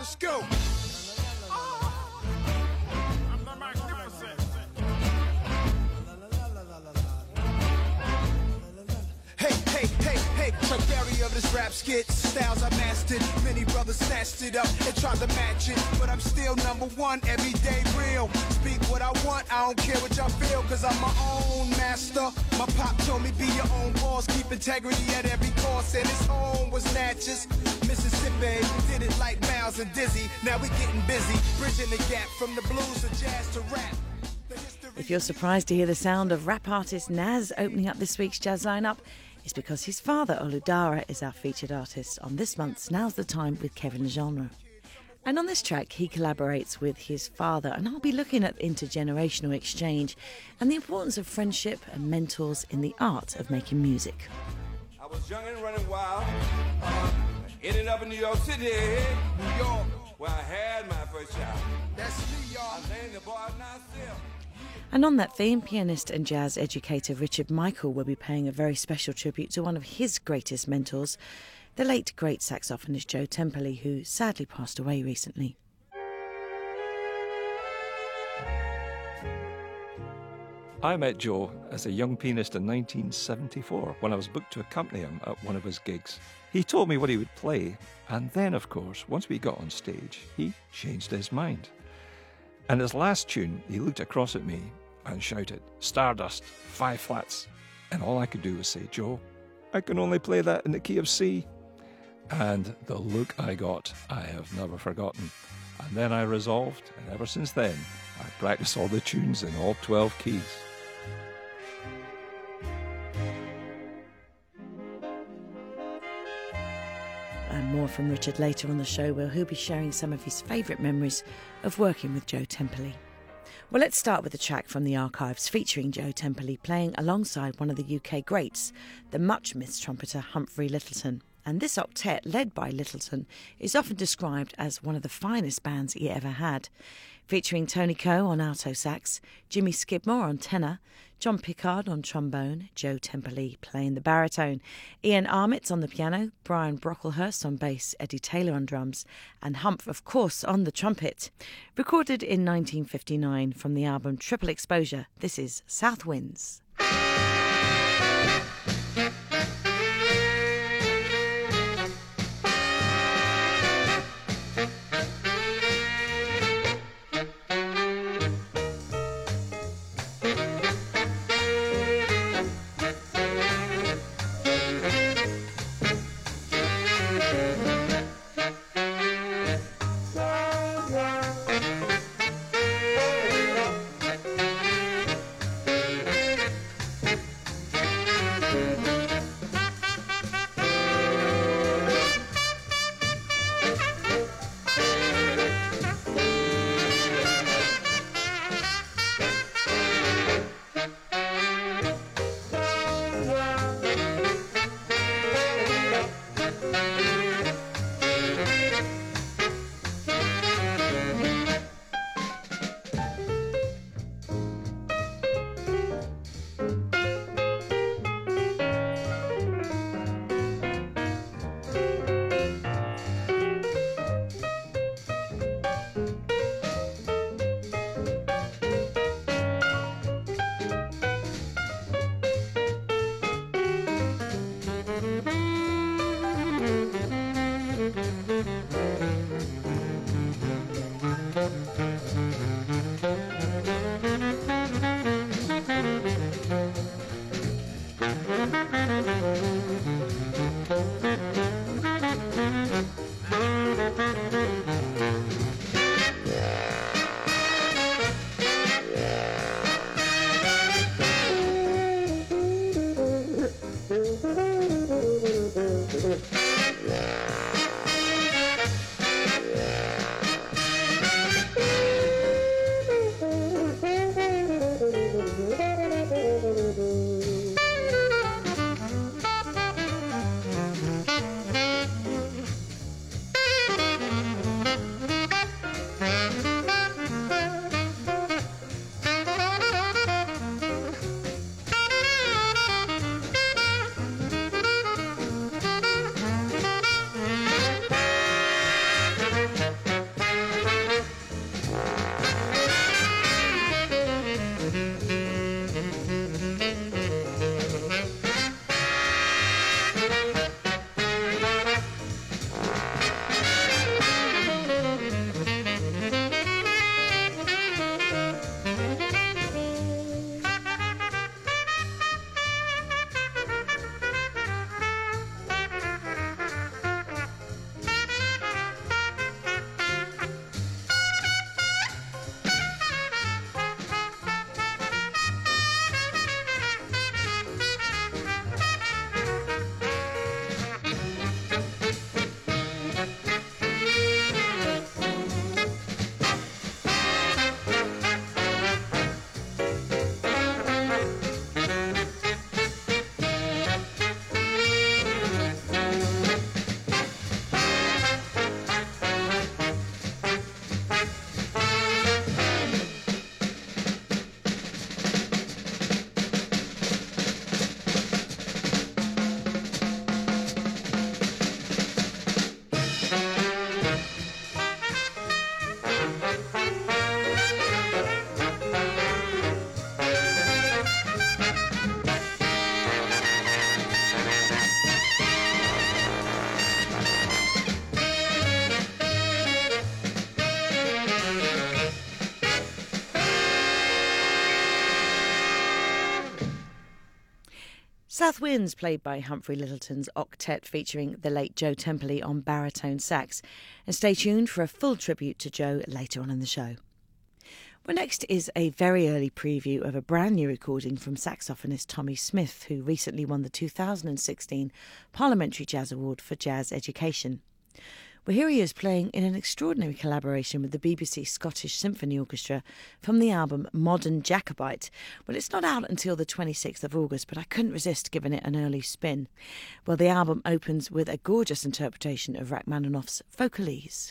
Let's go. I'm the magnificent. Hey, Chuck Berry of this rap skit. Styles I mastered, many brothers snatched it up and tried to match it. But I'm still number one, everyday real. Speak what I want, I don't care what y'all feel, cause I'm my own master. My pop told me be your own boss, keep integrity at every cost. And his home was Natchez, Mississippi. Did it like Miles and Dizzy, now we getting busy. Bridging the gap from the blues to jazz to rap. If you're surprised to hear the sound of rap artist Nas opening up this week's jazz lineup, it's because his father, Oludara, is our featured artist on this month's Now's the Time with Kevin Genre. And on this track, he collaborates with his father, and I'll be looking at intergenerational exchange and the importance of friendship and mentors in the art of making music. I was young and running wild, ended up in New York City, New York, where I had my first child. That's me, y'all. I named the boy Nasir. And on that theme, pianist and jazz educator Richard Michael will be paying a very special tribute to one of his greatest mentors, the late great saxophonist Joe Temperley, who sadly passed away recently. I met Joe as a young pianist in 1974 when I was booked to accompany him at one of his gigs. He told me what he would play, and then, of course, once we got on stage, he changed his mind. And his last tune, he looked across at me and shouted, "Stardust, 5 flats." And all I could do was say, "Joe, I can only play that in the key of C." And the look I got, I have never forgotten. And then I resolved, and ever since then, I practice all the tunes in all 12 keys. And more from Richard later on the show, where he'll be sharing some of his favourite memories of working with Joe Temperley. Well, let's start with a track from the archives featuring Joe Temperley playing alongside one of the UK greats, the much-missed trumpeter Humphrey Lyttelton. And this octet, led by Lyttelton, is often described as one of the finest bands he ever had, featuring Tony Coe on alto sax, Jimmy Skidmore on tenor, John Pickard on trombone, Joe Temperley playing the baritone, Ian Armitt on the piano, Brian Brocklehurst on bass, Eddie Taylor on drums, and Humph, of course, on the trumpet. Recorded in 1959 from the album Triple Exposure, this is South Winds. South Winds, played by Humphrey Lyttelton's octet featuring the late Joe Temperley on baritone sax. And stay tuned for a full tribute to Joe later on in the show. Well, next is a very early preview of a brand new recording from saxophonist Tommy Smith, who recently won the 2016 Parliamentary Jazz Award for Jazz Education. Well, here he is playing in an extraordinary collaboration with the BBC Scottish Symphony Orchestra from the album Modern Jacobite. Well, it's not out until the 26th of August, but I couldn't resist giving it an early spin. Well, the album opens with a gorgeous interpretation of Rachmaninoff's Vocalise.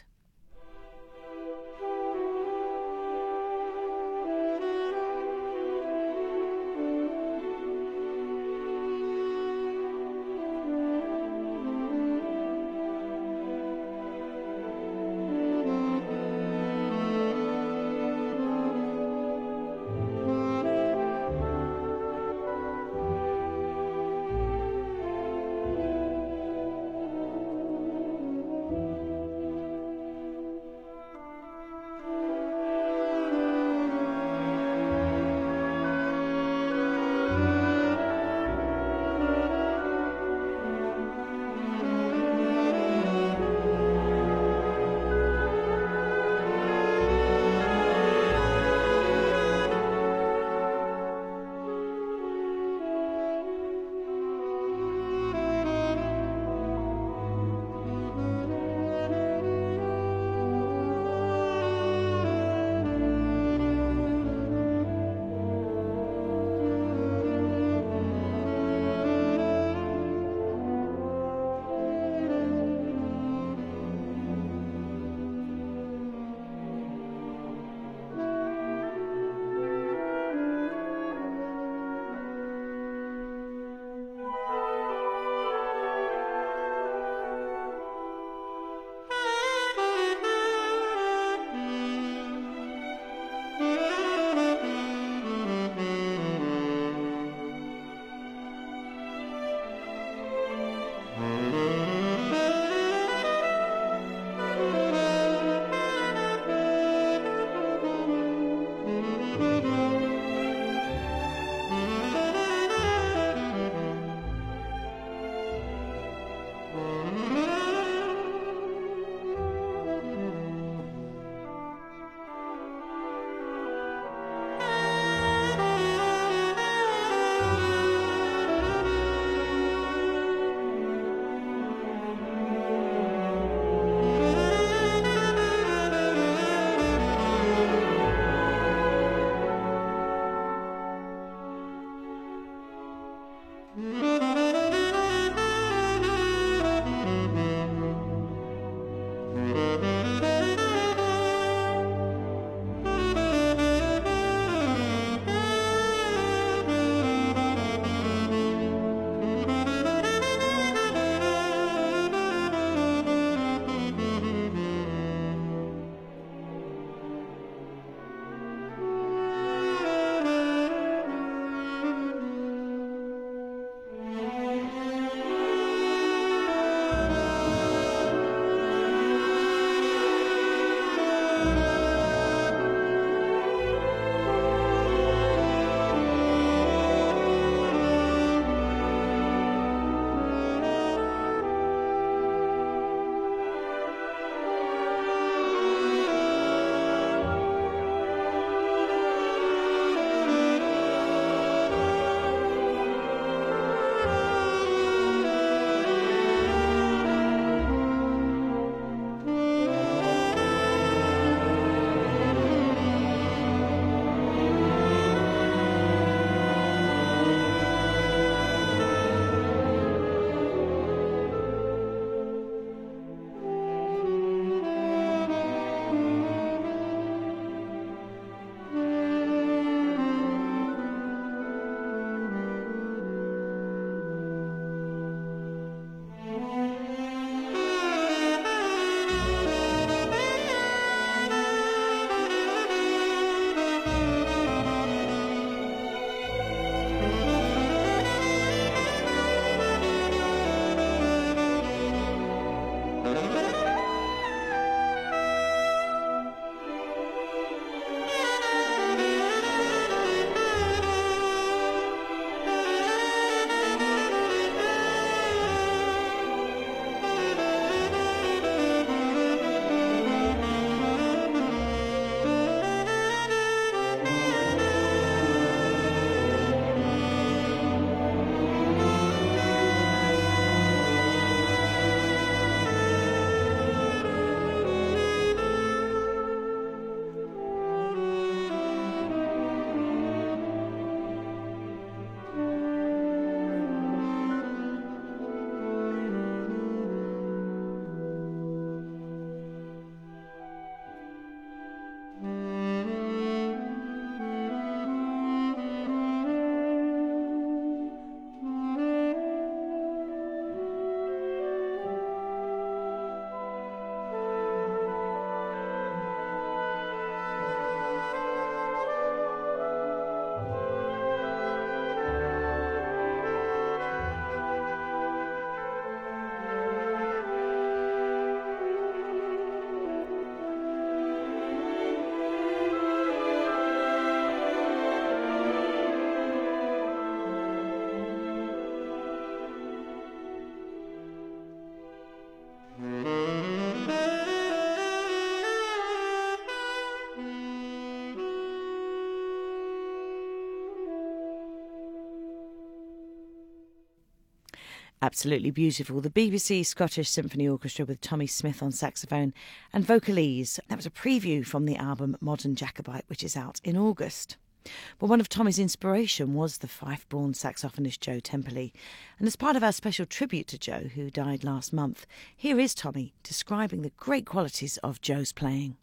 Absolutely beautiful. The BBC Scottish Symphony Orchestra with Tommy Smith on saxophone and vocalese. That was a preview from the album Modern Jacobite, which is out in August. But one of Tommy's inspiration was the Fife-born saxophonist Joe Temperley. And as part of our special tribute to Joe, who died last month, here is Tommy describing the great qualities of Joe's playing.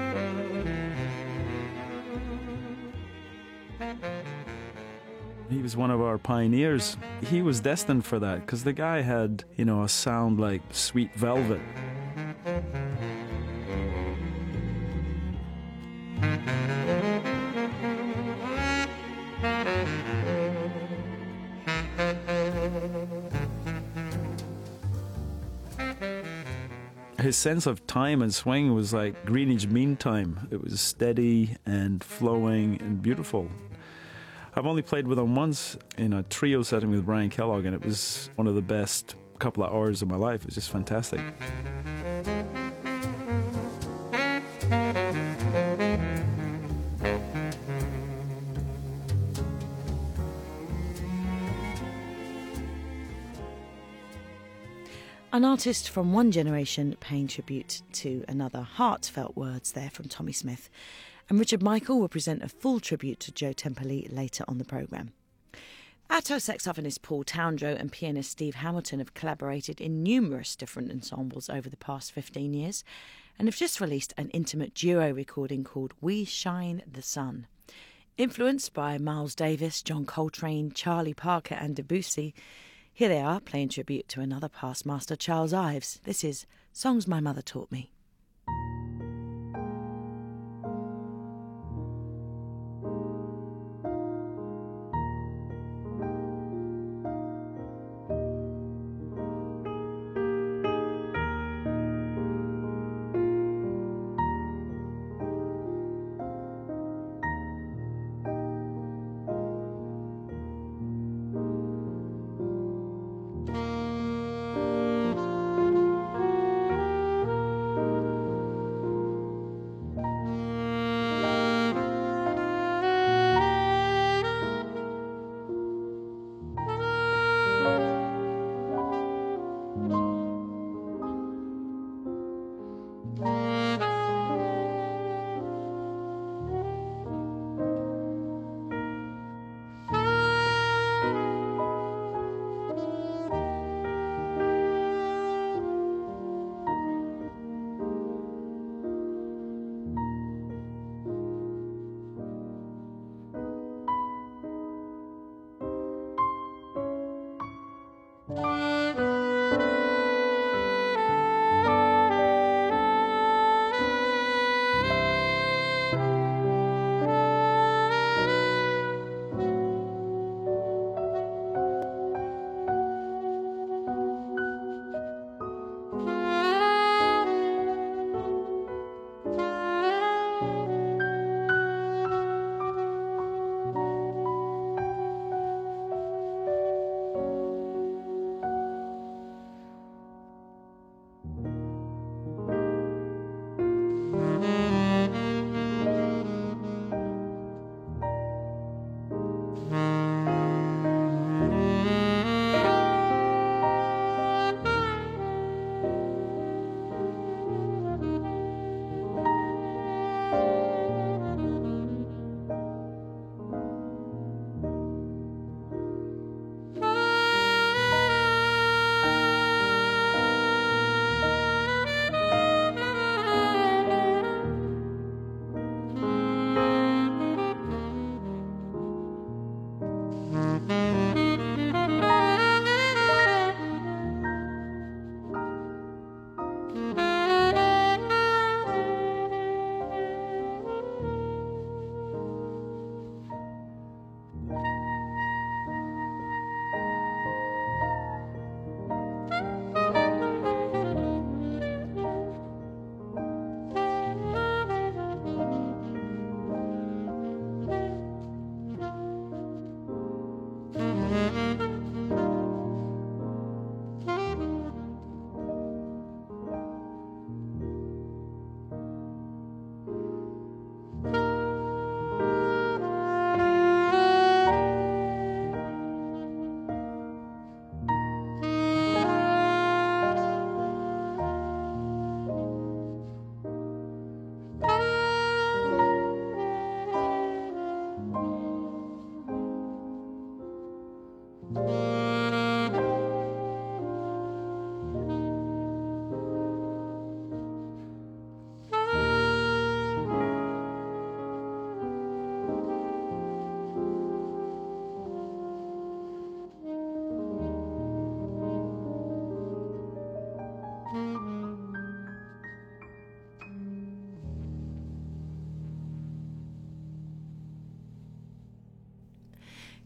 He was one of our pioneers. He was destined for that because the guy had, a sound like sweet velvet. His sense of time and swing was like Greenwich Mean Time. It was steady and flowing and beautiful. I've only played with him once in a trio setting with Brian Kellogg, and it was one of the best couple of hours of my life. It was just fantastic. An artist from one generation paying tribute to another. Heartfelt words there from Tommy Smith. And Richard Michael will present a full tribute to Joe Temperley later on the programme. Alto saxophonist Paul Towndrow and pianist Steve Hamilton have collaborated in numerous different ensembles over the past 15 years and have just released an intimate duo recording called We Shine the Sun. Influenced by Miles Davis, John Coltrane, Charlie Parker and Debussy, here they are playing tribute to another past master, Charles Ives. This is Songs My Mother Taught Me.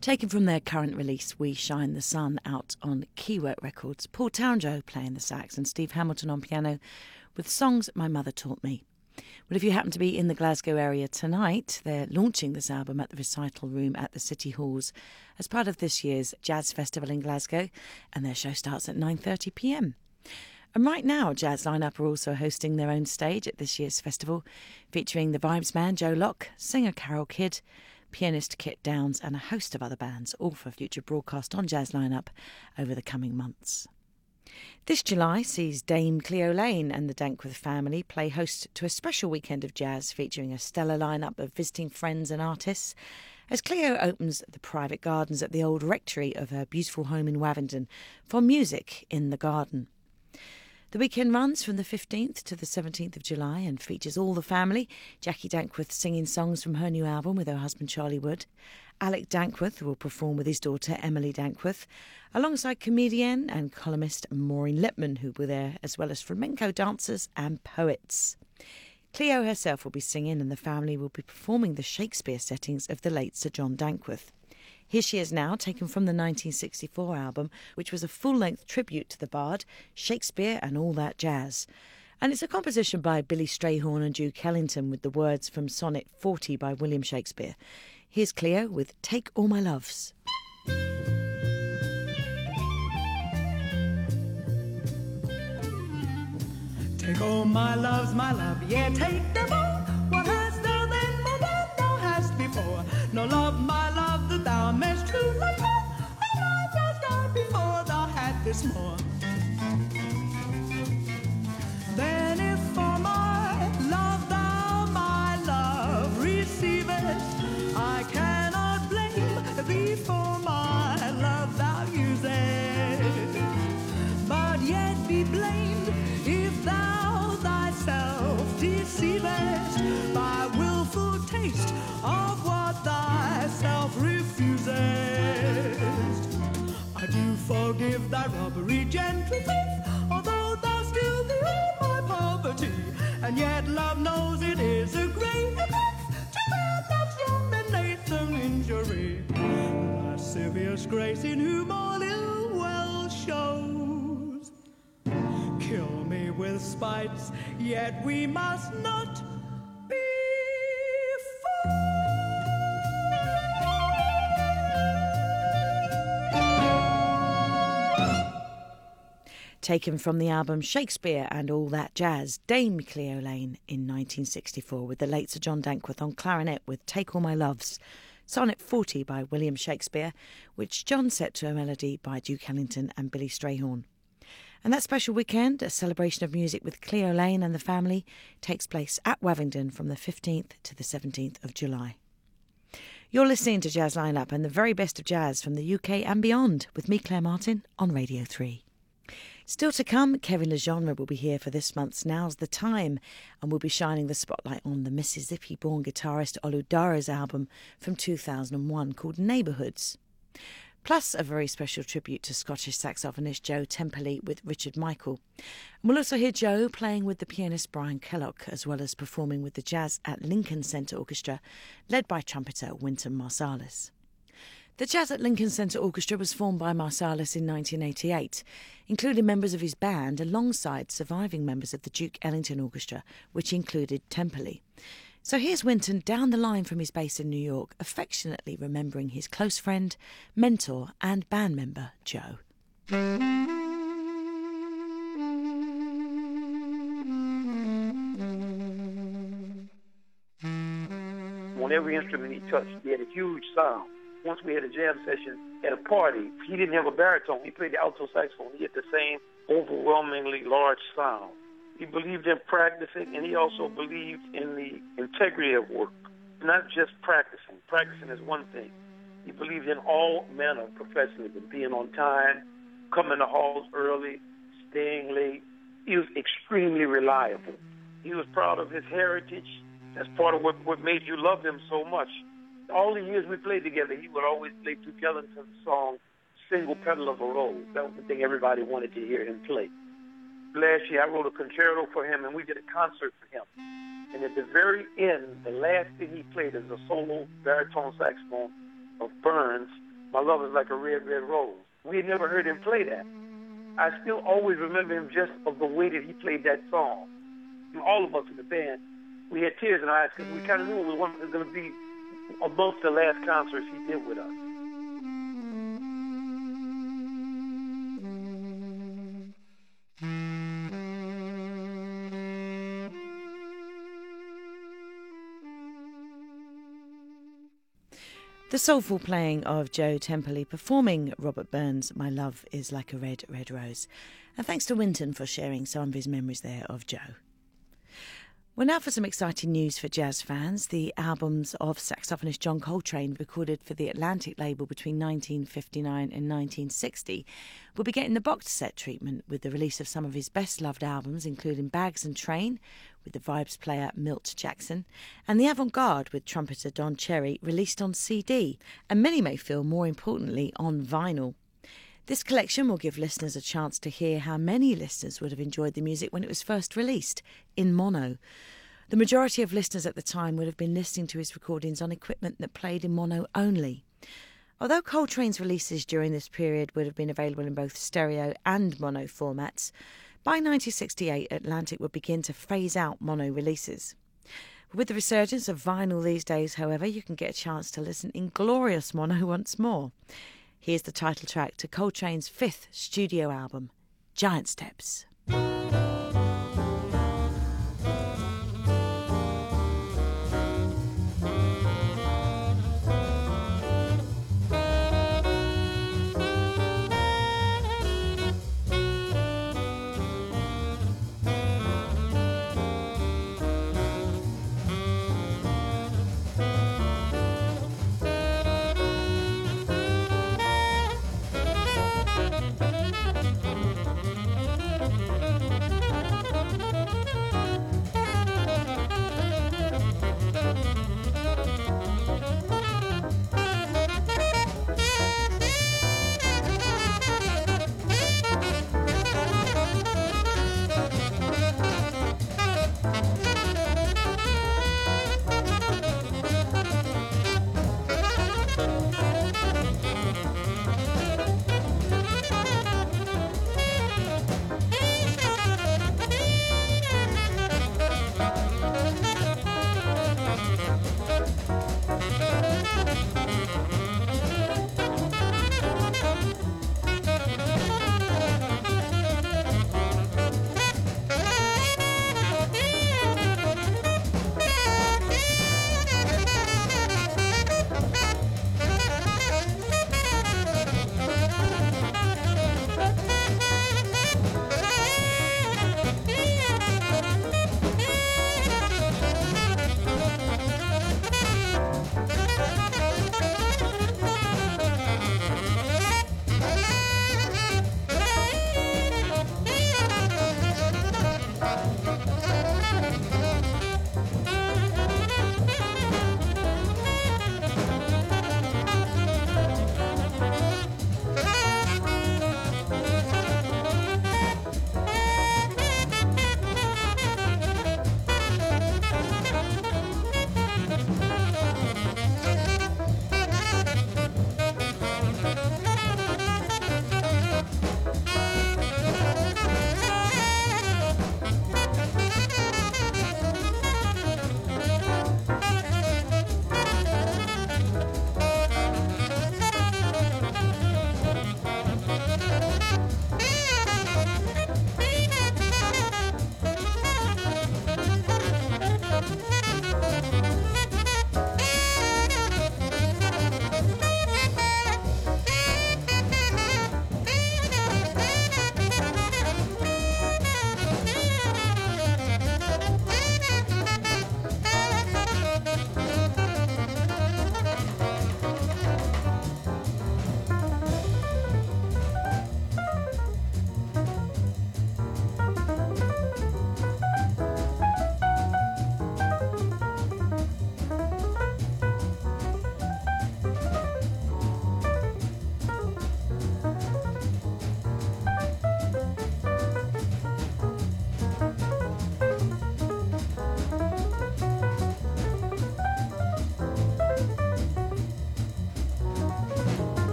Taken from their current release, We Shine the Sun, out on Keywork Records. Paul Townjo playing the sax and Steve Hamilton on piano with Songs My Mother Taught Me. Well, if you happen to be in the Glasgow area tonight, they're launching this album at the Recital Room at the City Halls as part of this year's Jazz Festival in Glasgow, and their show starts at 9:30pm. And right now, Jazz Lineup are also hosting their own stage at this year's festival, featuring the Vibes Man Joe Locke, singer Carol Kidd, pianist Kit Downs and a host of other bands, all for future broadcast on Jazz Lineup over the coming months. This July sees Dame Cleo Lane and the Dankworth family play host to a special weekend of jazz featuring a stellar lineup of visiting friends and artists, as Cleo opens the private gardens at the old rectory of her beautiful home in Wavendon for Music in the Garden. The weekend runs from the 15th to the 17th of July and features all the family. Jackie Dankworth singing songs from her new album with her husband Charlie Wood. Alec Dankworth will perform with his daughter Emily Dankworth, alongside comedian and columnist Maureen Lipman, who will be there, as well as flamenco dancers and poets. Cleo herself will be singing, and the family will be performing the Shakespeare settings of the late Sir John Dankworth. Here she is now, taken from the 1964 album, which was a full-length tribute to the bard, Shakespeare and All That Jazz. And it's a composition by Billy Strayhorn and Duke Ellington with the words from Sonnet 40 by William Shakespeare. Here's Cleo with Take All My Loves. Take all my loves, my love, yeah, take them all. What hast thou then more than thou hast before? No love, my love, that thou mayst true like more. Oh, my dost God before thou had this more. Then if for my love thou, my love, receivest, I cannot blame thee for my love thou usest, but yet be blamed if thou thyself deceivest by willful taste of what thyself refusest. I do forgive thy robbery, gentle faith, although thou still behold my poverty, and yet love knows it is a great offense to bear love's dominate an injury. Lascivious grace in whom all ill well shows. Kill me with spites, yet we must not be Taken from the album Shakespeare and All That Jazz, Dame Cleo Lane in 1964 with the late Sir John Dankworth on clarinet with Take All My Loves, Sonnet 40 by William Shakespeare, which John set to a melody by Duke Ellington and Billy Strayhorn. And that special weekend, a celebration of music with Cleo Lane and the family, takes place at Wavendon from the 15th to the 17th of July. You're listening to Jazz Lineup and the very best of jazz from the UK and beyond with me, Claire Martin, on Radio 3. Still to come, Kevin Legendre will be here for this month's Now's the Time, and we'll be shining the spotlight on the Mississippi-born guitarist Oludara's album from 2001 called Neighbourhoods. Plus a very special tribute to Scottish saxophonist Joe Temperley with Richard Michael. And we'll also hear Joe playing with the pianist Brian Kellogg, as well as performing with the Jazz at Lincoln Centre Orchestra, led by trumpeter Wynton Marsalis. The Jazz at Lincoln Centre Orchestra was formed by Marsalis in 1988, including members of his band alongside surviving members of the Duke Ellington Orchestra, which included Temperley. So here's Wynton down the line from his base in New York, affectionately remembering his close friend, mentor and band member, Joe. On every instrument he touched, he had a huge sound. Once we had a jam session at a party, he didn't have a baritone. He played the alto saxophone. He had the same overwhelmingly large sound. He believed in practicing, and he also believed in the integrity of work, not just practicing. Practicing is one thing. He believed in all manner of professionalism, being on time, coming to halls early, staying late. He was extremely reliable. He was proud of his heritage. That's part of what made you love him so much. All the years we played together, he would always play Duke Ellington's song, Single Petal of a Rose. That was the thing everybody wanted to hear him play. Last year, I wrote a concerto for him, and we did a concert for him. And at the very end, the last thing he played is a solo baritone saxophone of Burns, My Love Is Like a Red, Red Rose. We had never heard him play that. I still always remember him just of the way that he played that song. And all of us in the band, we had tears in our eyes because we kind of knew it was going to be amongst the last concerts he did with us. The soulful playing of Joe Temperley performing Robert Burns' My Love Is Like a Red, Red Rose. And thanks to Wynton for sharing some of his memories there of Joe. Well, now for some exciting news for jazz fans. The albums of saxophonist John Coltrane, recorded for the Atlantic label between 1959 and 1960, will be getting the box set treatment with the release of some of his best-loved albums, including Bags and Train, with the Vibes player Milt Jackson, and The Avant-Garde with trumpeter Don Cherry, released on CD, and many may feel more importantly on vinyl. This collection will give listeners a chance to hear how many listeners would have enjoyed the music when it was first released, in mono. The majority of listeners at the time would have been listening to his recordings on equipment that played in mono only. Although Coltrane's releases during this period would have been available in both stereo and mono formats, by 1968 Atlantic would begin to phase out mono releases. With the resurgence of vinyl these days, however, you can get a chance to listen in glorious mono once more. Here's the title track to Coltrane's 5th studio album, Giant Steps.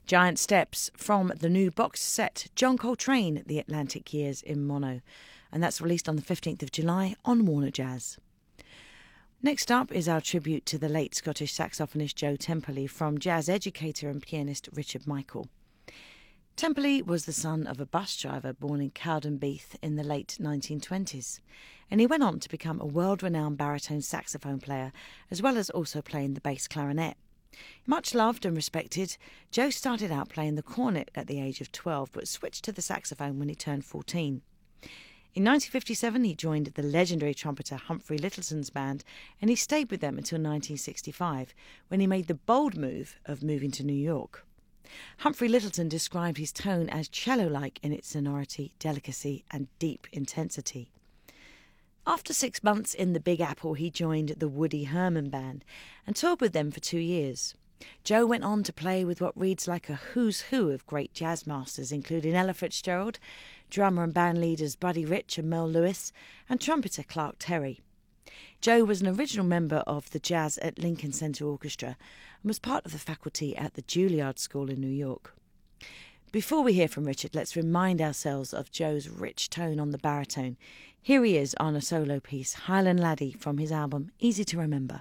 Giant Steps from the new box set John Coltrane, The Atlantic Years in Mono. And that's released on the 15th of July on Warner Jazz. Next up is our tribute to the late Scottish saxophonist Joe Temperley from jazz educator and pianist Richard Michael. Temperley was the son of a bus driver born in Cowdenbeath in the late 1920s, and he went on to become a world-renowned baritone saxophone player, as well as also playing the bass clarinet. Much loved and respected, Joe started out playing the cornet at the age of 12, but switched to the saxophone when he turned 14. In 1957, he joined the legendary trumpeter Humphrey Lyttelton's band, and he stayed with them until 1965, when he made the bold move of moving to New York. Humphrey Lyttelton described his tone as cello-like in its sonority, delicacy, and deep intensity. After 6 months in the Big Apple, he joined the Woody Herman Band and toured with them for 2 years. Joe went on to play with what reads like a who's who of great jazz masters, including Ella Fitzgerald, drummer and band leaders Buddy Rich and Mel Lewis, and trumpeter Clark Terry. Joe was an original member of the Jazz at Lincoln Center Orchestra and was part of the faculty at the Juilliard School in New York. Before we hear from Richard, let's remind ourselves of Joe's rich tone on the baritone. Here he is on a solo piece, Highland Laddie, from his album Easy to Remember.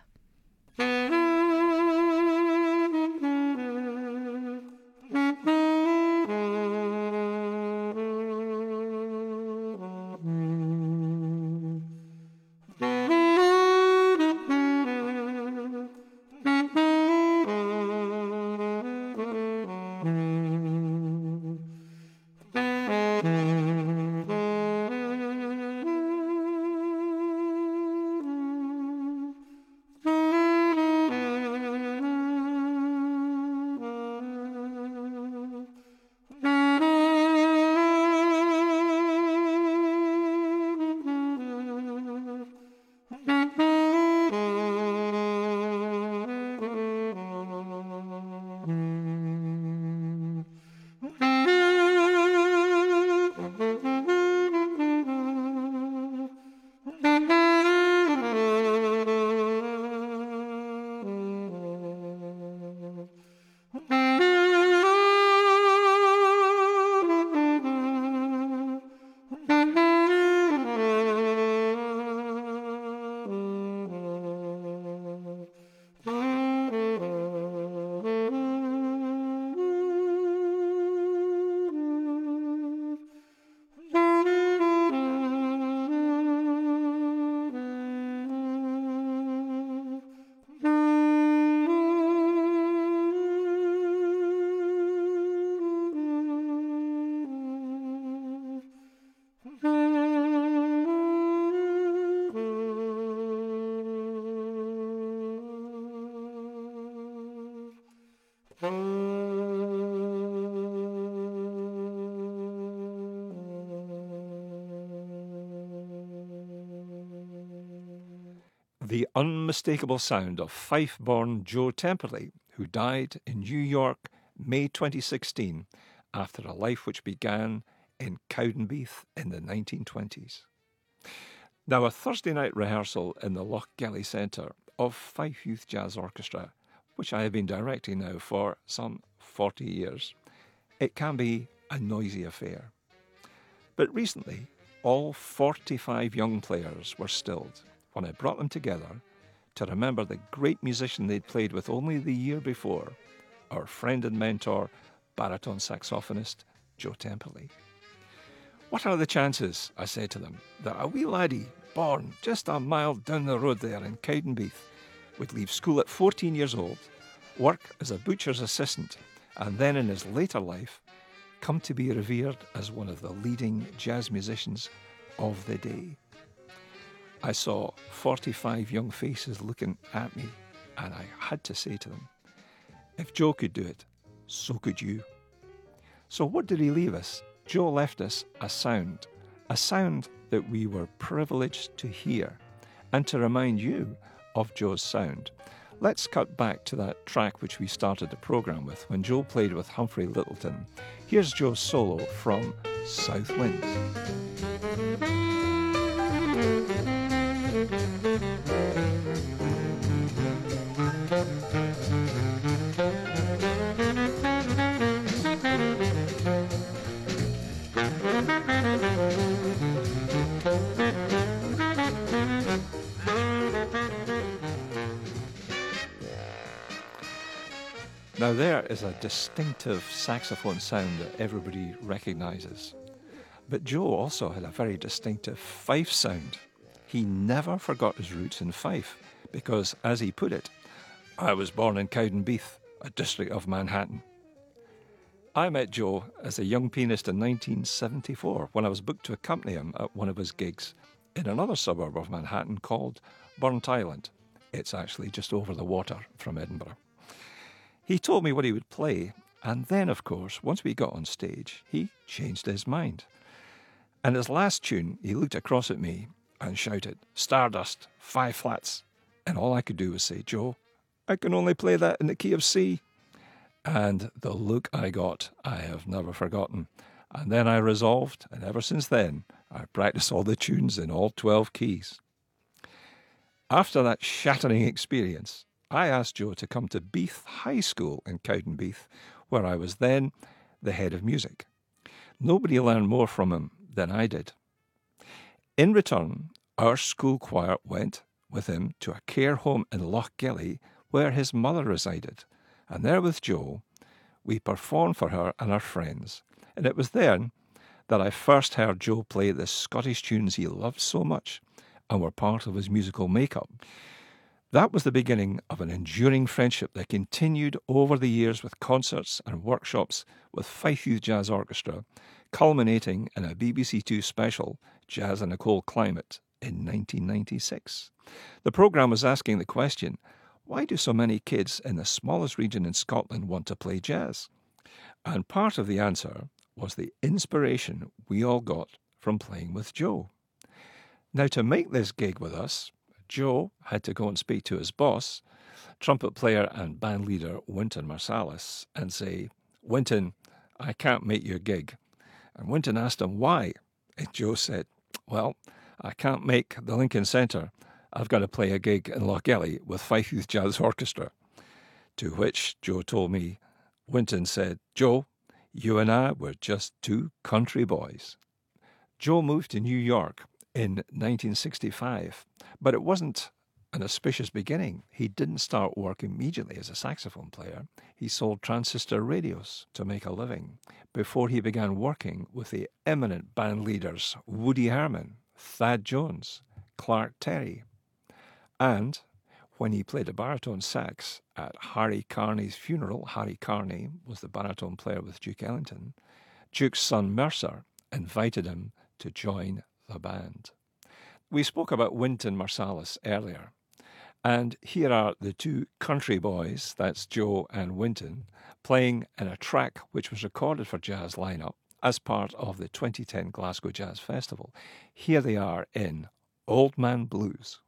The unmistakable sound of Fife-born Joe Temperley, who died in New York, May 2016, after a life which began in Cowdenbeath in the 1920s. Now, a Thursday night rehearsal in the Lochgelly Centre of Fife Youth Jazz Orchestra, which I have been directing now for some 40 years, it can be a noisy affair. But recently, all 45 young players were stilled when I brought them together to remember the great musician they'd played with only the year before, our friend and mentor, baritone saxophonist Joe Temperley. What are the chances, I said to them, that a wee laddie born just a mile down the road there in Cowdenbeath would leave school at 14 years old, work as a butcher's assistant, and then in his later life come to be revered as one of the leading jazz musicians of the day? I saw 45 young faces looking at me, and I had to say to them, if Joe could do it, so could you. So what did he leave us? Joe left us a sound that we were privileged to hear, and to remind you of Joe's sound. Let's cut back to that track which we started the programme with, when Joe played with Humphrey Lyttelton. Here's Joe's solo from South Winds. Now there is a distinctive saxophone sound that everybody recognises. But Joe also had a very distinctive fife sound. He never forgot his roots in Fife because, as he put it, I was born in Cowdenbeath, a district of Manhattan. I met Joe as a young pianist in 1974 when I was booked to accompany him at one of his gigs in another suburb of Manhattan called Burnt Island. It's actually just over the water from Edinburgh. He told me what he would play, and then, of course, once we got on stage, he changed his mind. And his last tune, he looked across at me and shouted, "Stardust, 5 flats." And all I could do was say, "Joe, I can only play that in the key of C." And the look I got, I have never forgotten. And then I resolved, and ever since then, I practice all the tunes in all 12 keys. After that shattering experience, I asked Joe to come to Beath High School in Cowdenbeath, where I was then the head of music. Nobody learned more from him than I did. In return, our school choir went with him to a care home in Lochgelly, where his mother resided. And there with Joe, we performed for her and her friends. And it was then that I first heard Joe play the Scottish tunes he loved so much and were part of his musical makeup. That was the beginning of an enduring friendship that continued over the years with concerts and workshops with Fife Youth Jazz Orchestra, culminating in a BBC Two special, Jazz in a Cold Climate, in 1996. The programme was asking the question, why do so many kids in the smallest region in Scotland want to play jazz? And part of the answer was the inspiration we all got from playing with Joe. Now, to make this gig with us, Joe had to go and speak to his boss, trumpet player and band leader Wynton Marsalis, and say, "Wynton, I can't make your gig." And Wynton asked him why. And Joe said, "Well, I can't make the Lincoln Centre. I've got to play a gig in Lochgelly with Fife Youth Jazz Orchestra." To which Joe told me, Wynton said, "Joe, you and I were just 2 country boys." Joe moved to New York in 1965, but it wasn't an auspicious beginning. He didn't start work immediately as a saxophone player. He sold transistor radios to make a living before he began working with the eminent band leaders Woody Herman, Thad Jones, Clark Terry. And when he played a baritone sax at Harry Carney's funeral, Harry Carney was the baritone player with Duke Ellington, Duke's son Mercer invited him to join the band. We spoke about Wynton Marsalis earlier, and here are the 2 country boys, that's Joe and Wynton, playing in a track which was recorded for Jazz Lineup as part of the 2010 Glasgow Jazz Festival. Here they are in Old Man Blues.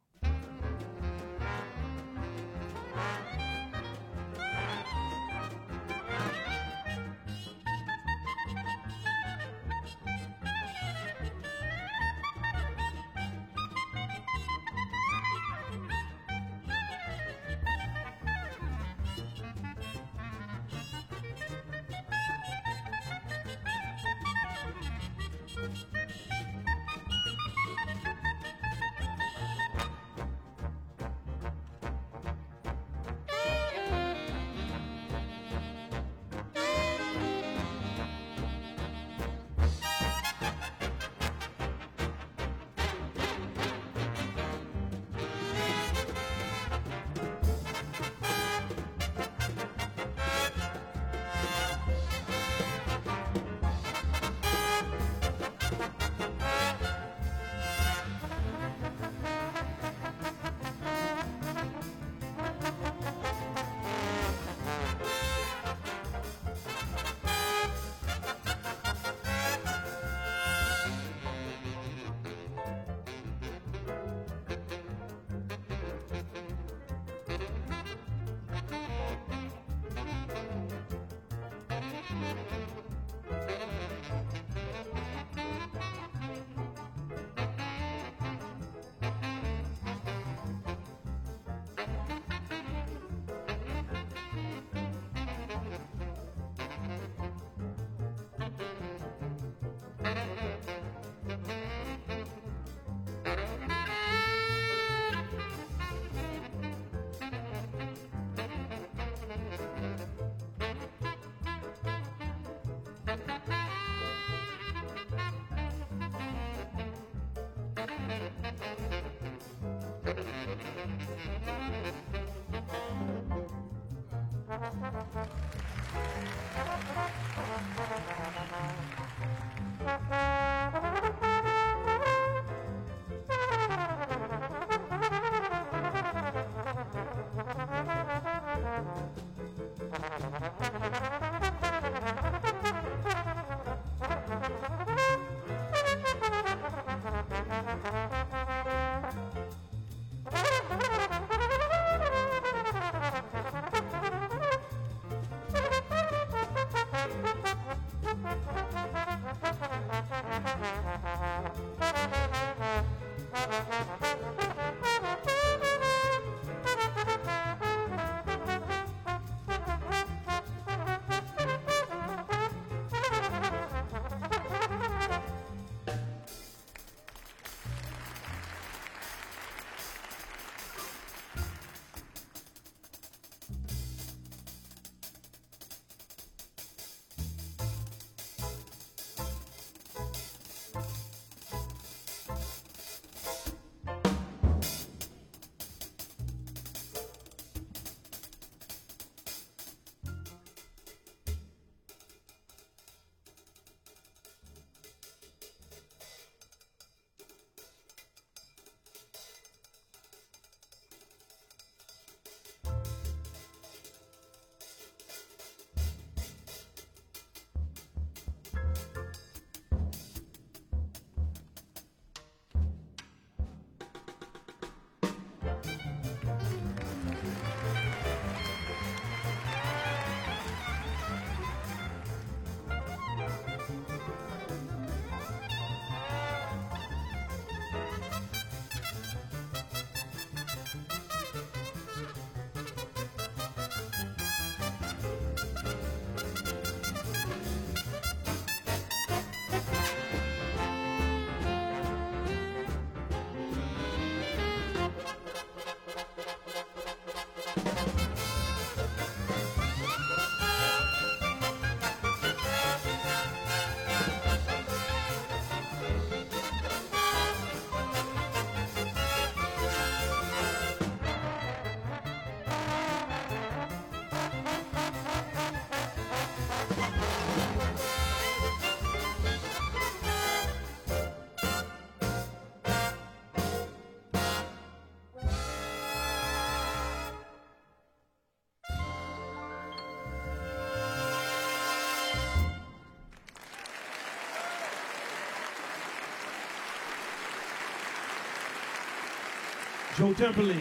Joe Temple,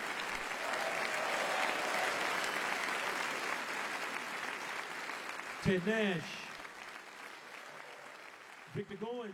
Ted Nash, Victor Goins.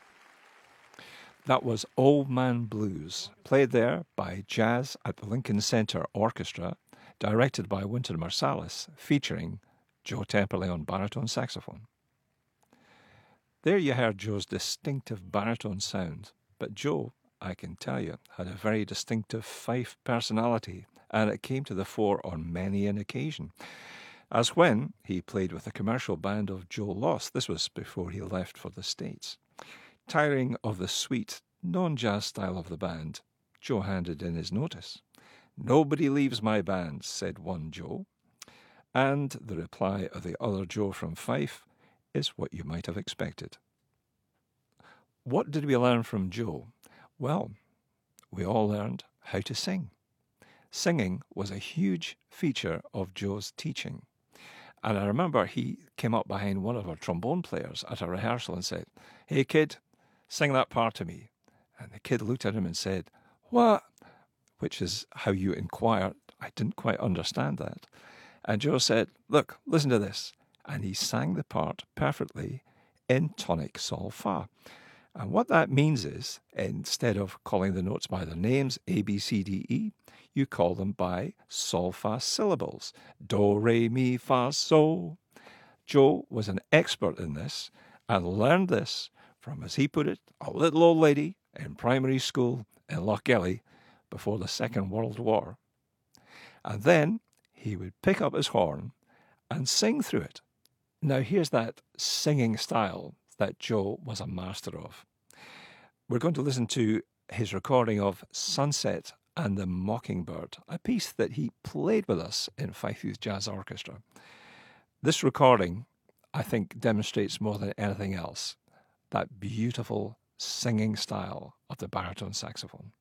That was Old Man Blues, played there by Jazz at the Lincoln Center Orchestra, directed by Wynton Marsalis, featuring Joe Temperley on baritone saxophone. There you heard Joe's distinctive baritone sound, but Joe, I can tell you, had a very distinctive fife personality, and it came to the fore on many an occasion. As when he played with a commercial band of Joe Loss. This was before he left for the States. Tiring of the sweet, non-jazz style of the band, Joe handed in his notice. "Nobody leaves my band," said one Joe. And the reply of the other Joe from Fife is what you might have expected. What did we learn from Joe? Well, we all learned how to sing. Singing was a huge feature of Joe's teaching. And I remember he came up behind one of our trombone players at a rehearsal and said, "Hey kid, sing that part to me." And the kid looked at him and said, "What?" Which is how you inquire. I didn't quite understand that. And Joe said, "Look, listen to this." And he sang the part perfectly in tonic sol fa. And what that means is, instead of calling the notes by their names, A, B, C, D, E, you call them by sol fa syllables. Do, re, mi, fa, sol. Joe was an expert in this and learned this from, as he put it, a little old lady in primary school in Lochgelly before the Second World War. And then he would pick up his horn and sing through it. Now here's that singing style that Joe was a master of. We're going to listen to his recording of Sunset and the Mockingbird, a piece that he played with us in Fife Youth Jazz Orchestra. This recording, I think, demonstrates more than anything else that beautiful singing style of the baritone saxophone.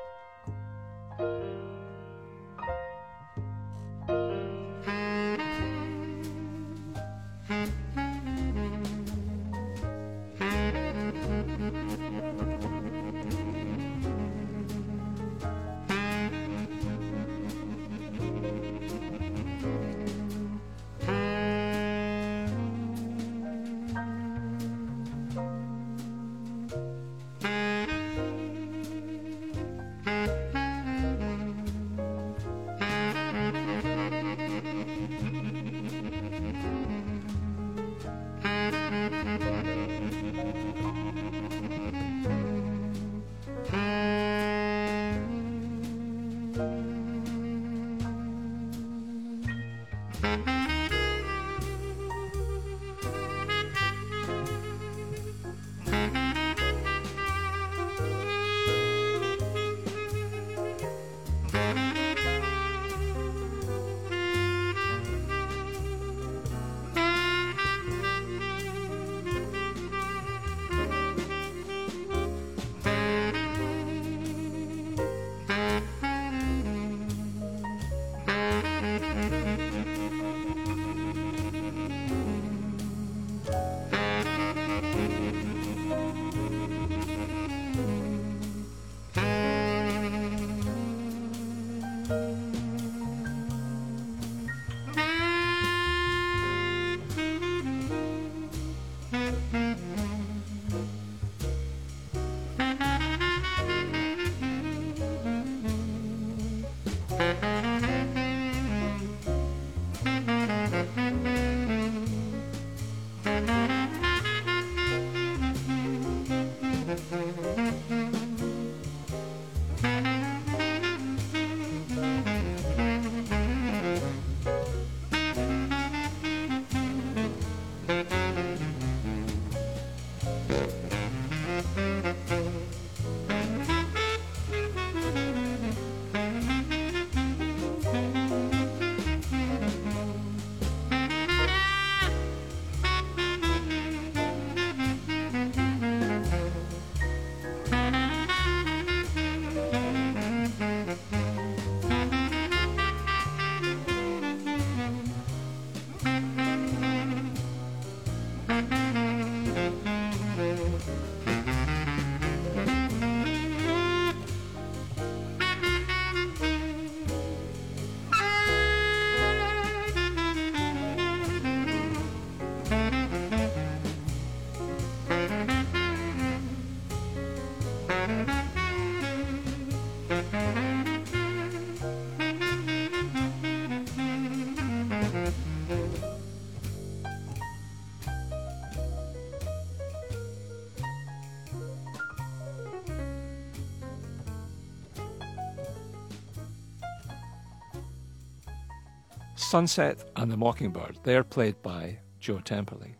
Sunset and the Mockingbird, they're played by Joe Temperley.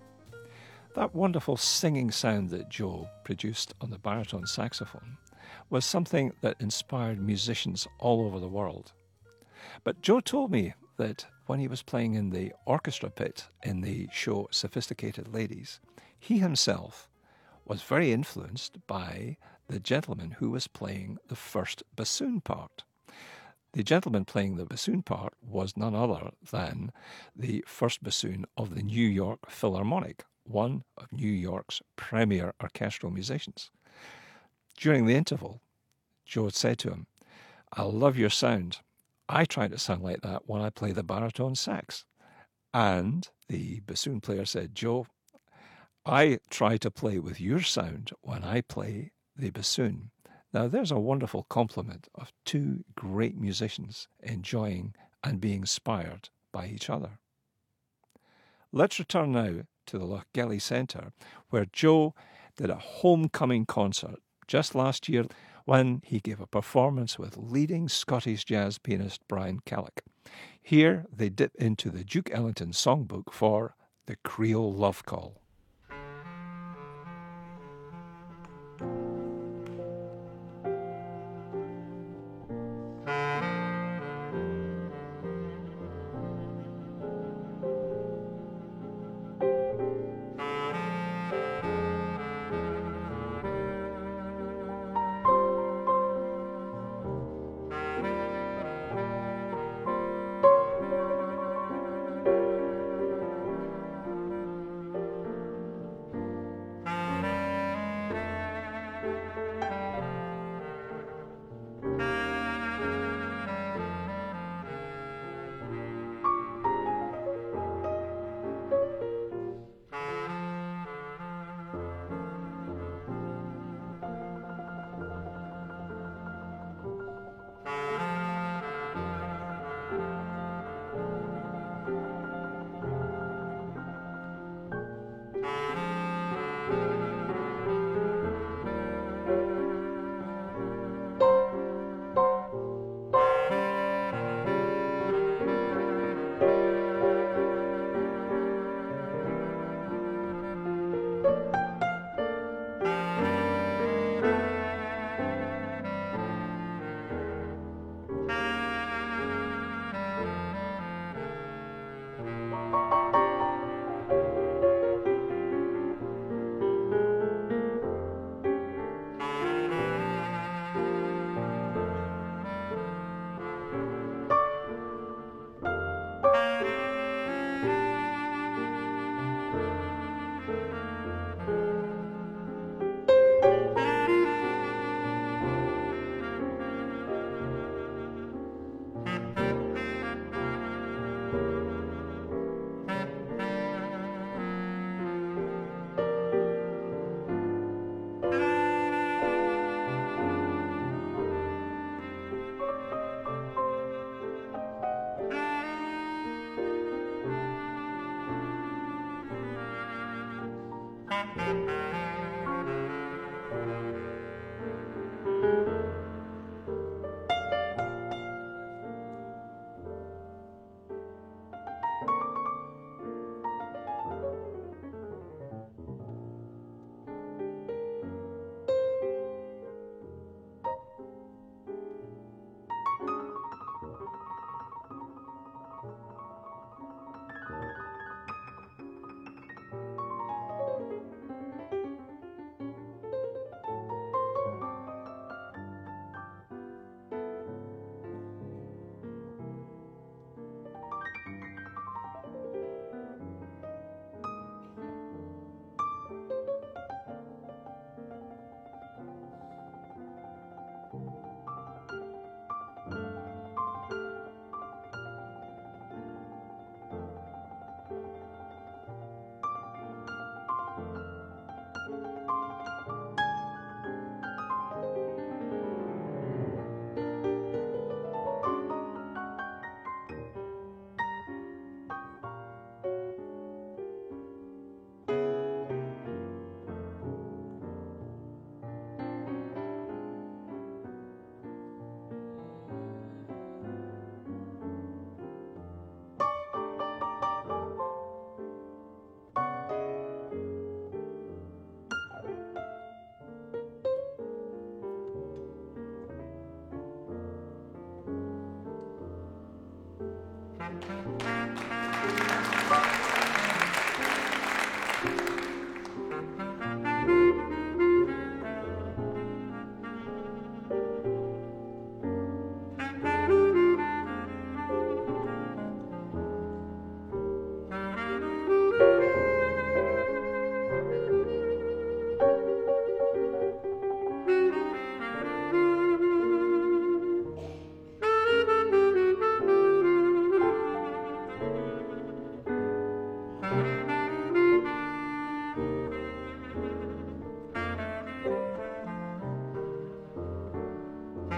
That wonderful singing sound that Joe produced on the baritone saxophone was something that inspired musicians all over the world. But Joe told me that when he was playing in the orchestra pit in the show Sophisticated Ladies, he himself was very influenced by the gentleman who was playing the first bassoon part. The gentleman playing the bassoon part was none other than the first bassoon of the New York Philharmonic, one of New York's premier orchestral musicians. During the interval, Joe had said to him, "I love your sound. I try to sound like that when I play the baritone sax." And the bassoon player said, "Joe, I try to play with your sound when I play the bassoon." Now, there's a wonderful compliment of two great musicians enjoying and being inspired by each other. Let's return now to the Lochgelly Centre, where Joe did a homecoming concert just last year when he gave a performance with leading Scottish jazz pianist Brian Kellick. Here they dip into the Duke Ellington songbook for The Creole Love Call.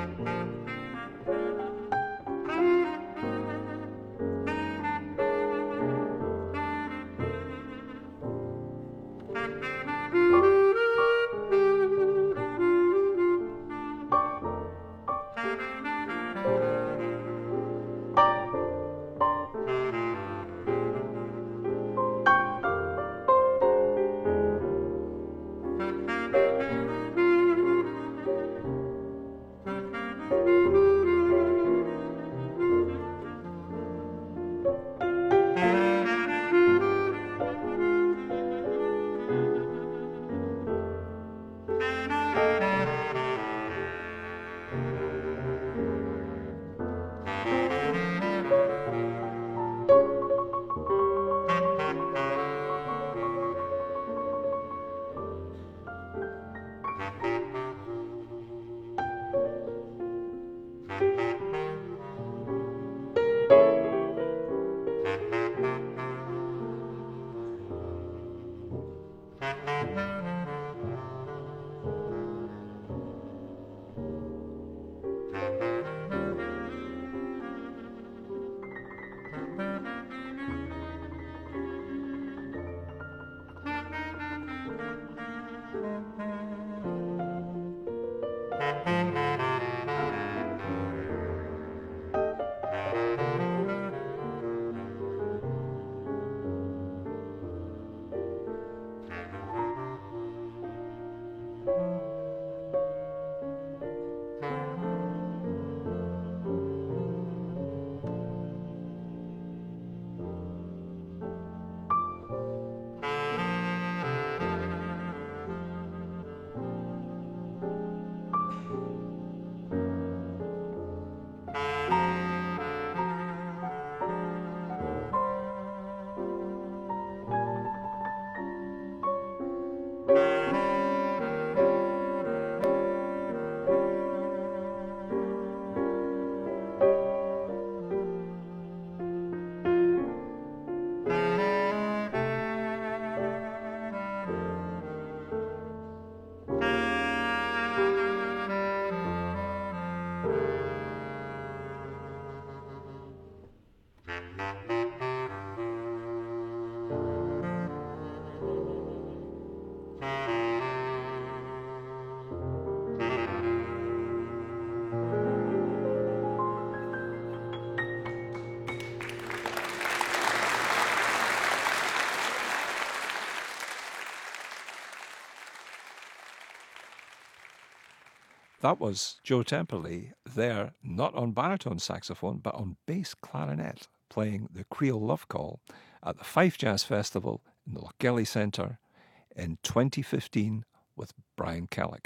That was Joe Temperley there, not on baritone saxophone, but on bass clarinet, playing the Creole Love Call at the Fife Jazz Festival in the Lochgelly Centre in 2015 with Brian Kellick.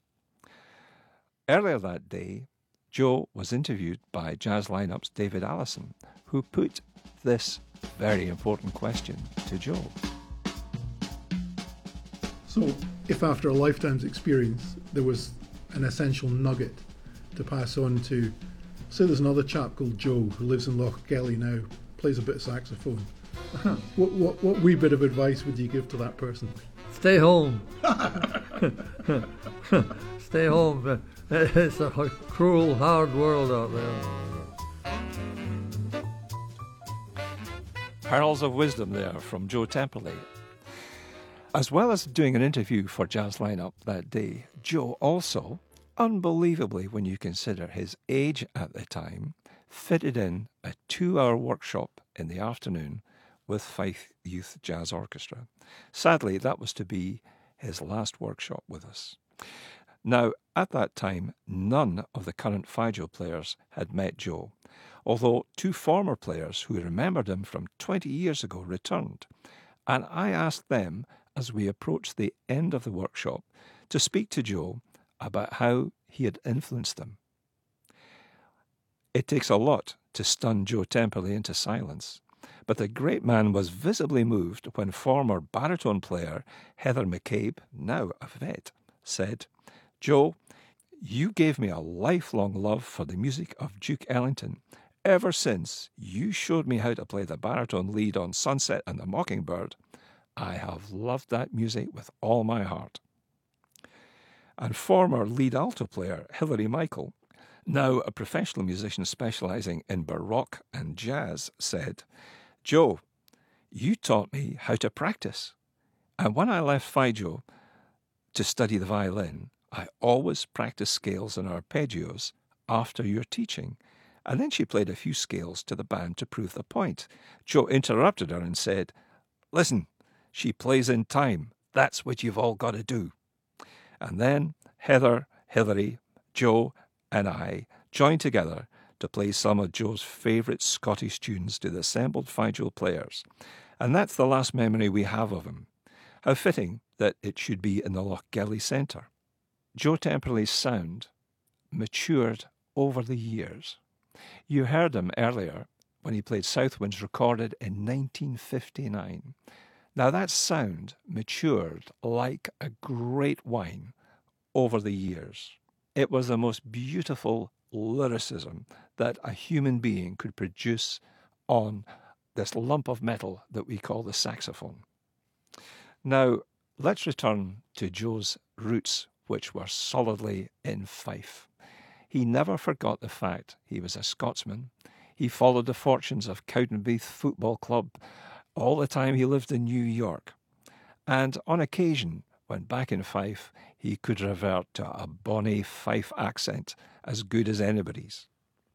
Earlier that day, Joe was interviewed by Jazz Lineup's David Allison, who put this very important question to Joe. So, if after a lifetime's experience there was an essential nugget to pass on to, say there's another chap called Joe who lives in Lochgelly now, plays a bit of saxophone, what wee bit of advice would you give to that person? Stay home. Stay home. It's a cruel, hard world out there. Pearls of wisdom there from Joe Temperley. As well as doing an interview for Jazz Lineup that day, Joe also, unbelievably when you consider his age at the time, fitted in a 2-hour workshop in the afternoon with Fife Youth Jazz Orchestra. Sadly, that was to be his last workshop with us. Now, at that time, none of the current Fijo players had met Joe, although 2 former players who remembered him from 20 years ago returned, and I asked them, as we approached the end of the workshop, to speak to Joe about how he had influenced them. It takes a lot to stun Joe Temperley into silence, but the great man was visibly moved when former baritone player Heather McCabe, now a vet, said, "Joe, you gave me a lifelong love for the music of Duke Ellington. Ever since you showed me how to play the baritone lead on Sunset and the Mockingbird, I have loved that music with all my heart." And former lead alto player Hilary Michael Now, a professional musician specialising in Baroque and jazz said, "Joe, you taught me how to practice. And when I left Fijo to study the violin, I always practiced scales and arpeggios after your teaching." And then she played a few scales to the band to prove the point. Joe interrupted her and said, "Listen, she plays in time. That's what you've all got to do." And then Heather, Hilary, Joe and I joined together to play some of Joe's favourite Scottish tunes to the assembled Fijo players. And that's the last memory we have of him. How fitting that it should be in the Lochgelly Centre. Joe Temperley's sound matured over the years. You heard him earlier when he played Southwinds, recorded in 1959. Now that sound matured like a great wine over the years. It was the most beautiful lyricism that a human being could produce on this lump of metal that we call the saxophone. Now, let's return to Joe's roots, which were solidly in Fife. He never forgot the fact he was a Scotsman. He followed the fortunes of Cowdenbeath Football Club all the time he lived in New York. And on occasion, when back in Fife, he could revert to a bonny Fife accent as good as anybody's.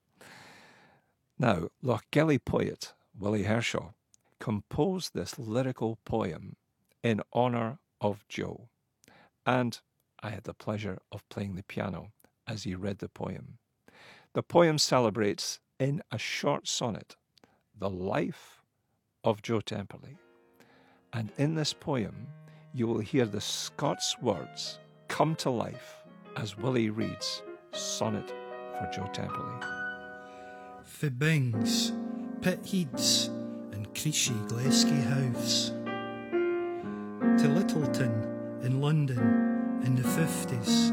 Now, Lochgelly poet Willie Hershaw composed this lyrical poem in honour of Joe, and I had the pleasure of playing the piano as he read the poem. The poem celebrates, in a short sonnet, the life of Joe Temperley. And in this poem, you will hear the Scots words come to life as Willie reads Sonnet for Joe Temperley. Fi Bings, Pitheads and Creechy Gleski House, to Littleton in London in the 50s,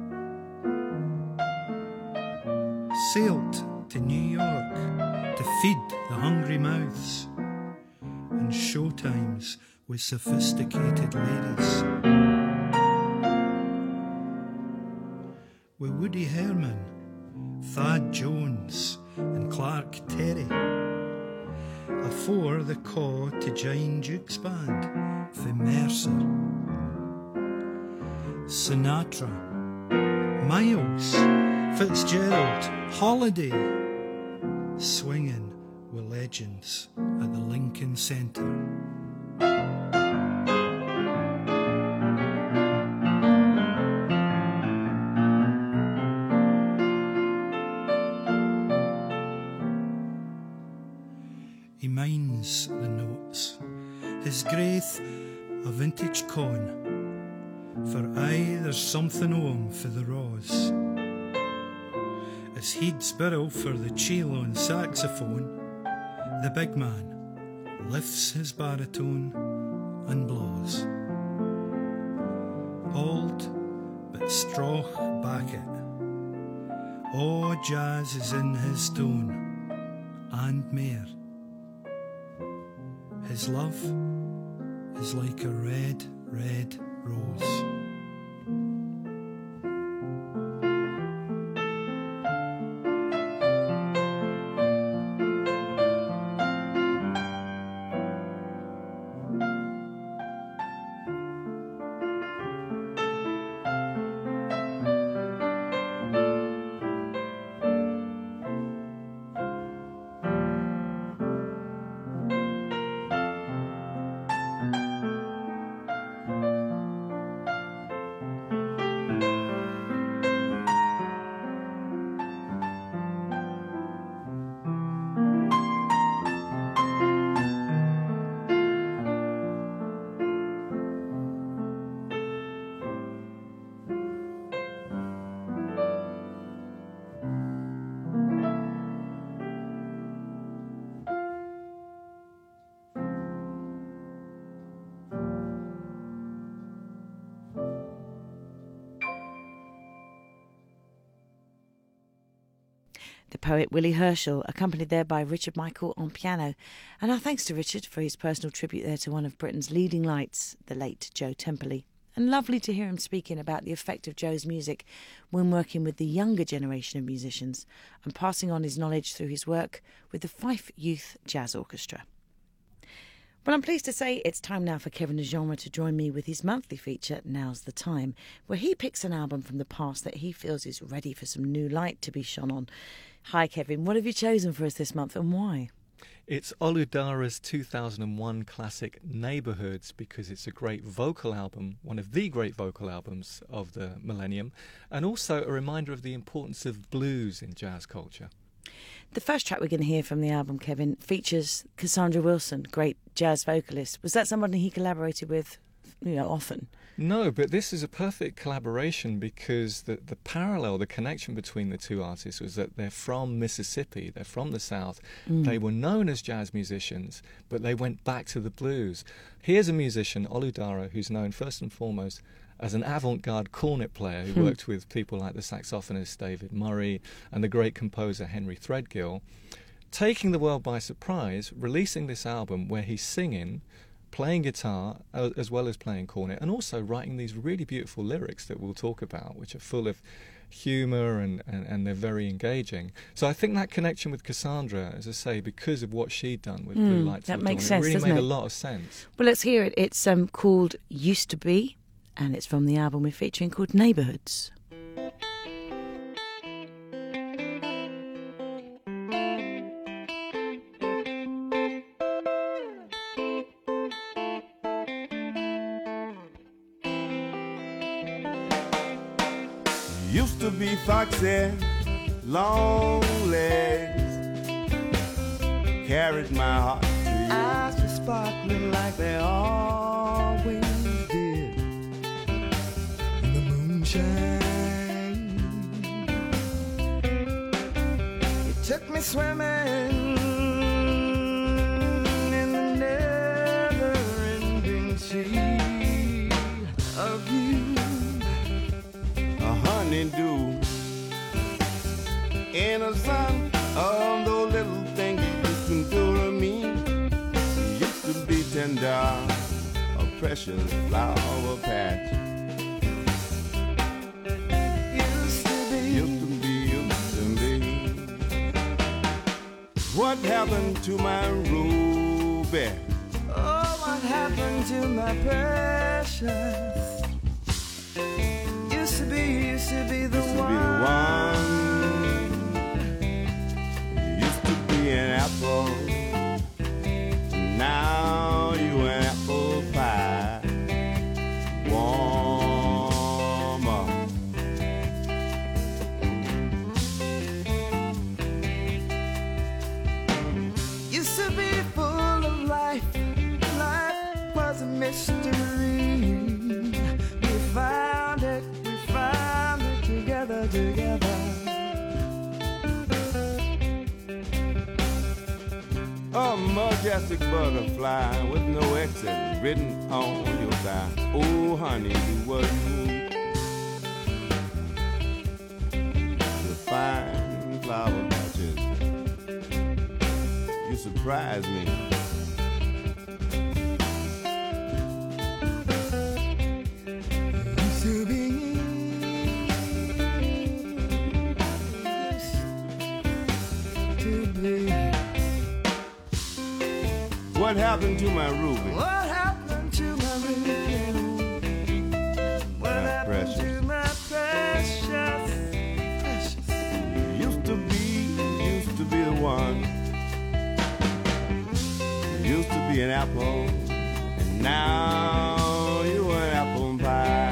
sailed to New York to feed the hungry mouths, and showtimes with sophisticated ladies. With Woody Herman, Thad Jones and Clark Terry, afore the caw to Giant Dukes Band for Mercer, Sinatra, Miles, Fitzgerald, Holiday, swinging with legends at the Lincoln Center. He minds the notes, his graith a vintage con, for aye there's something o' him for the raws. As he'd spirrel for the Cheelon saxophone, the big man lifts his baritone and blows. Old but straw back it, all jazz is in his tone, and mair. His love is like a red, red rose. The poet Willie Herschel, accompanied there by Richard Michael on piano. And our thanks to Richard for his personal tribute there to one of Britain's leading lights, the late Joe Temperley. And lovely to hear him speaking about the effect of Joe's music when working with the younger generation of musicians and passing on his knowledge through his work with the Fife Youth Jazz Orchestra. Well, I'm pleased to say it's time now for Kevin DeGenre to join me with his monthly feature, Now's the Time, where he picks an album from the past that he feels is ready for some new light to be shone on. Hi, Kevin. What have you chosen for us this month and why? It's Oludara's 2001 classic Neighbourhoods, because it's a great vocal album, one of the great vocal albums of the millennium, and also a reminder of the importance of blues in jazz culture. The first track we're going to hear from the album, Kevin, features Cassandra Wilson, great jazz vocalist. Was that somebody he collaborated with, often? No, but this is a perfect collaboration because the parallel, the connection between the two artists was that they're from Mississippi, they're from the South. They were known as jazz musicians, but they went back to the blues. Here's a musician, Oludara, who's known first and foremost as an avant-garde cornet player who worked with people like the saxophonist David Murray and the great composer Henry Threadgill, taking the world by surprise, releasing this album where he's singing, playing guitar as well as playing cornet, and also writing these really beautiful lyrics that we'll talk about, which are full of humour and they're very engaging. So I think that connection with Cassandra, as I say, because of what she'd done with Blue Light Till that Dawn, makes sense, it really doesn't made it? a lot of sense. Well, let's hear it. It's called Used to Be, and it's from the album we're featuring called Neighbourhoods. Used to be foxy, long legs, carried my heart to you. Eyes were sparkling like they always did in the moonshine. It took me swimming in the never-ending sea of you. Honeydew, innocent of those little things you used to do to me. You used to be tender, a precious flower patch. Used to be. What happened to my ruby? Oh, what happened to my precious? Used to be the one. Used to be an apple. Now you an apple pie. Warmer. Used to be full of life. Life was a mystery. We found it together. A majestic butterfly with no exit written on your thigh. Oh, honey, you were you. The fine flower patches. You surprised me. What happened to my ruby? What happened to my ruby? What happened to my precious? Used to be the one. Used to be an apple, and now you an apple pie.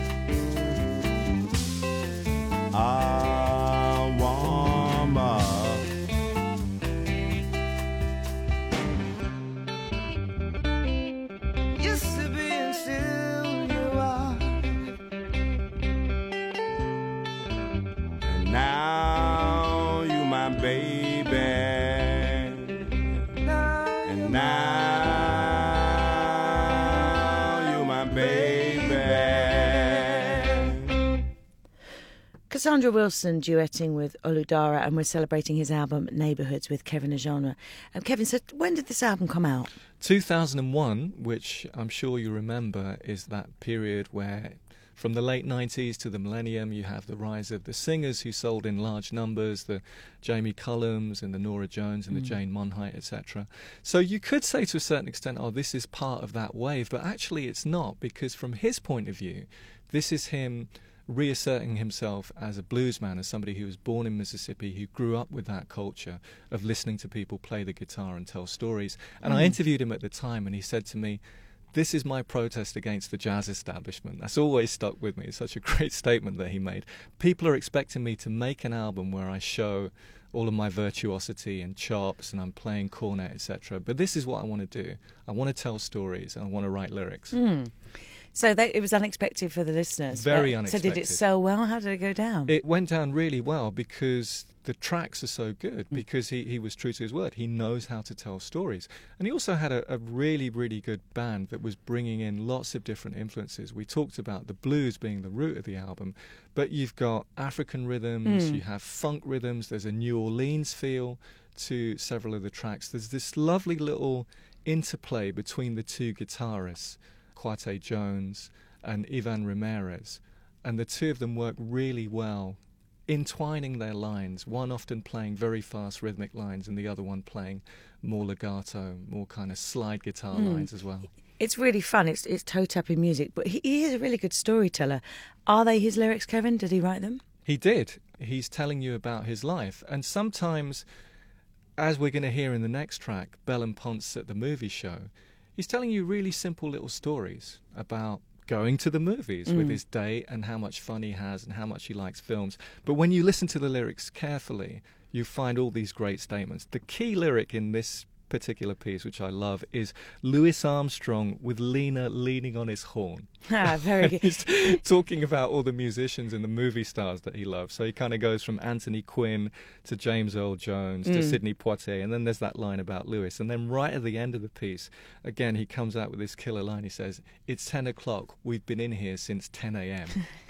Now you my baby, and now you my baby. Cassandra Wilson duetting with Oludara, and we're celebrating his album Neighbourhoods with Kevin Ajanra. Kevin, so when did this album come out? 2001, which I'm sure you remember, is that period where from the late 90s to the millennium you have the rise of the singers who sold in large numbers, the Jamie Cullums and the Norah Jones and the Jane Monheit, etc. So you could say to a certain extent, oh, this is part of that wave, but actually it's not, because from his point of view, this is him reasserting himself as a bluesman, as somebody who was born in Mississippi, who grew up with that culture of listening to people play the guitar and tell stories. And I interviewed him at the time, and he said to me, this is my protest against the jazz establishment. That's always stuck with me. It's such a great statement that he made. People are expecting me to make an album where I show all of my virtuosity and chops and I'm playing cornet, etc. But this is what I want to do. I want to tell stories and I want to write lyrics. So it was unexpected for the listeners. Very unexpected. So did it sell well? How did it go down? It went down really well because the tracks are so good, because he was true to his word. He knows how to tell stories. And he also had a really, really good band that was bringing in lots of different influences. We talked about the blues being the root of the album, but you've got African rhythms, you have funk rhythms, there's a New Orleans feel to several of the tracks. There's this lovely little interplay between the two guitarists, Quate Jones and Ivan Ramirez, and the two of them work really well, entwining their lines, one often playing very fast rhythmic lines and the other one playing more legato, more kind of slide guitar lines as well. It's really fun. It's toe-tapping music, but he is a really good storyteller. Are they his lyrics, Kevin? Did he write them? He did. He's telling you about his life, and sometimes, as we're going to hear in the next track, Bell and Ponce at the Movie Show, he's telling you really simple little stories about going to the movies with his date and how much fun he has and how much he likes films. But when you listen to the lyrics carefully, you find all these great statements. The key lyric in this particular piece, which I love, is Louis Armstrong with Lena leaning on his horn. Very good. He's talking about all the musicians and the movie stars that he loves. So he kind of goes from Anthony Quinn to James Earl Jones to Sidney Poitier, and then there's that line about Louis. And then right at the end of the piece, again, he comes out with this killer line. He says, "It's 10 o'clock. We've been in here since 10 a.m.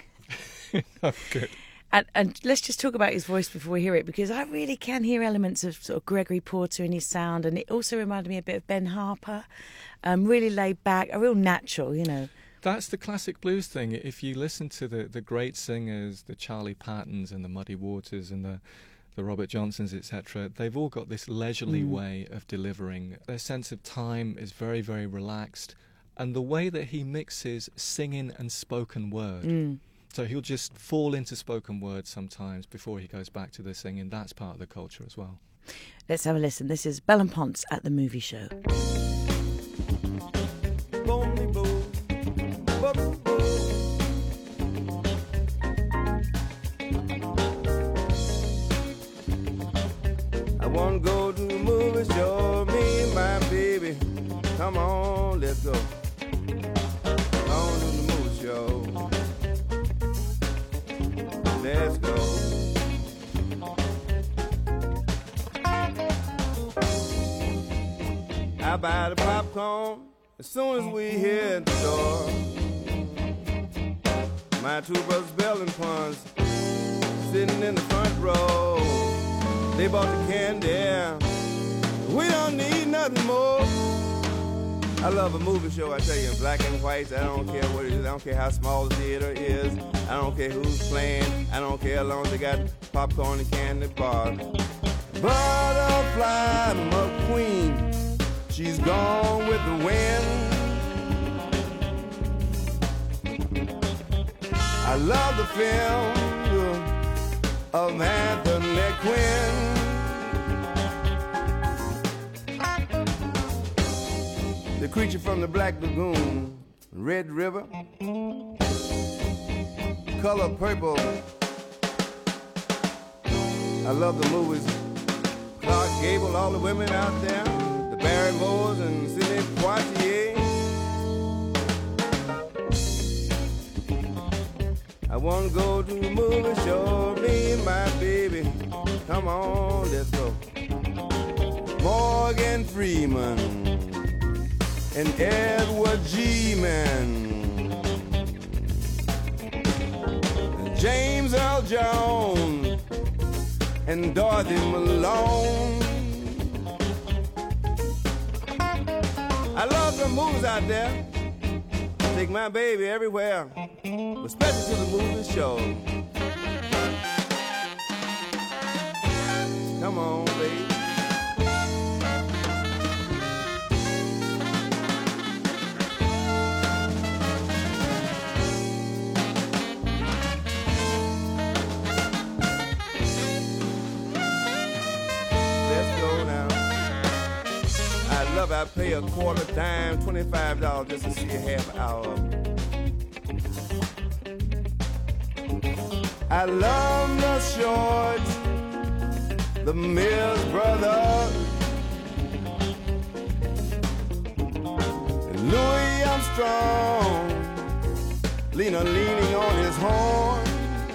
Oh, good. And let's just talk about his voice before we hear it, because I really can hear elements of sort of Gregory Porter in his sound, and it also reminded me a bit of Ben Harper, really laid back, a real natural, you know. That's the classic blues thing. If you listen to the great singers, the Charlie Pattons and the Muddy Waters and the Robert Johnsons, etc., they've all got this leisurely way of delivering. Their sense of time is very, very relaxed, and the way that he mixes singing and spoken word. So he'll just fall into spoken word sometimes before he goes back to the singing. That's part of the culture as well. Let's have a listen. This is Bell and Ponce at the Movie Show. I want to go to the movie show, me and my baby. Come on, let's go. On to the movie show. Let's go. I buy the popcorn as soon as we hit the door. My two brothers, Bell and Ponce, sitting in the front row. They bought the candy. We don't need nothing more. I love a movie show, I tell you, in black and white. I don't care what it is. I don't care how small the theater is. I don't care who's playing. I don't care how long they got popcorn and candy bars. Butterfly McQueen, she's gone with the wind. I love the film of Anthony Quinn. The Creature from the Black Lagoon, Red River, Color Purple. I love the movies. Clark Gable, all the women out there, the Barrymores and Sidney Poitier. I want to go to the movie show, me and my baby. Come on, let's go. Morgan Freeman and Edward G. Man, James Earl Jones and Dorothy Malone. I love the movies out there. Take my baby everywhere, especially to the movie show. Come on, baby. I pay a quarter dime, $25 just to see a half hour of it. I love the Shorts, the Mills Brothers, and Louis Armstrong, leaning on his horn.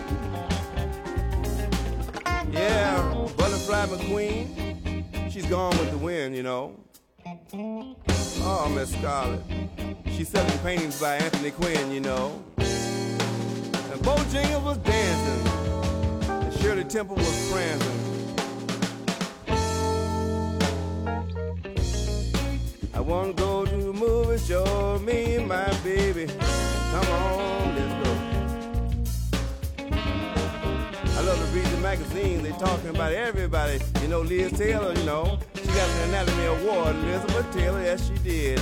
Yeah, Butterfly McQueen, she's gone with the wind, you know. Oh, Miss Scarlett, she's selling paintings by Anthony Quinn, you know. And Bojangles was dancing, and Shirley Temple was prancing. I want to go to a movie show, me and my baby. Come on, let's go. I love to read the magazines, they talking about everybody. You know, Liz Taylor, you know. She got an Anatomy Award, Elizabeth Taylor, yes she did.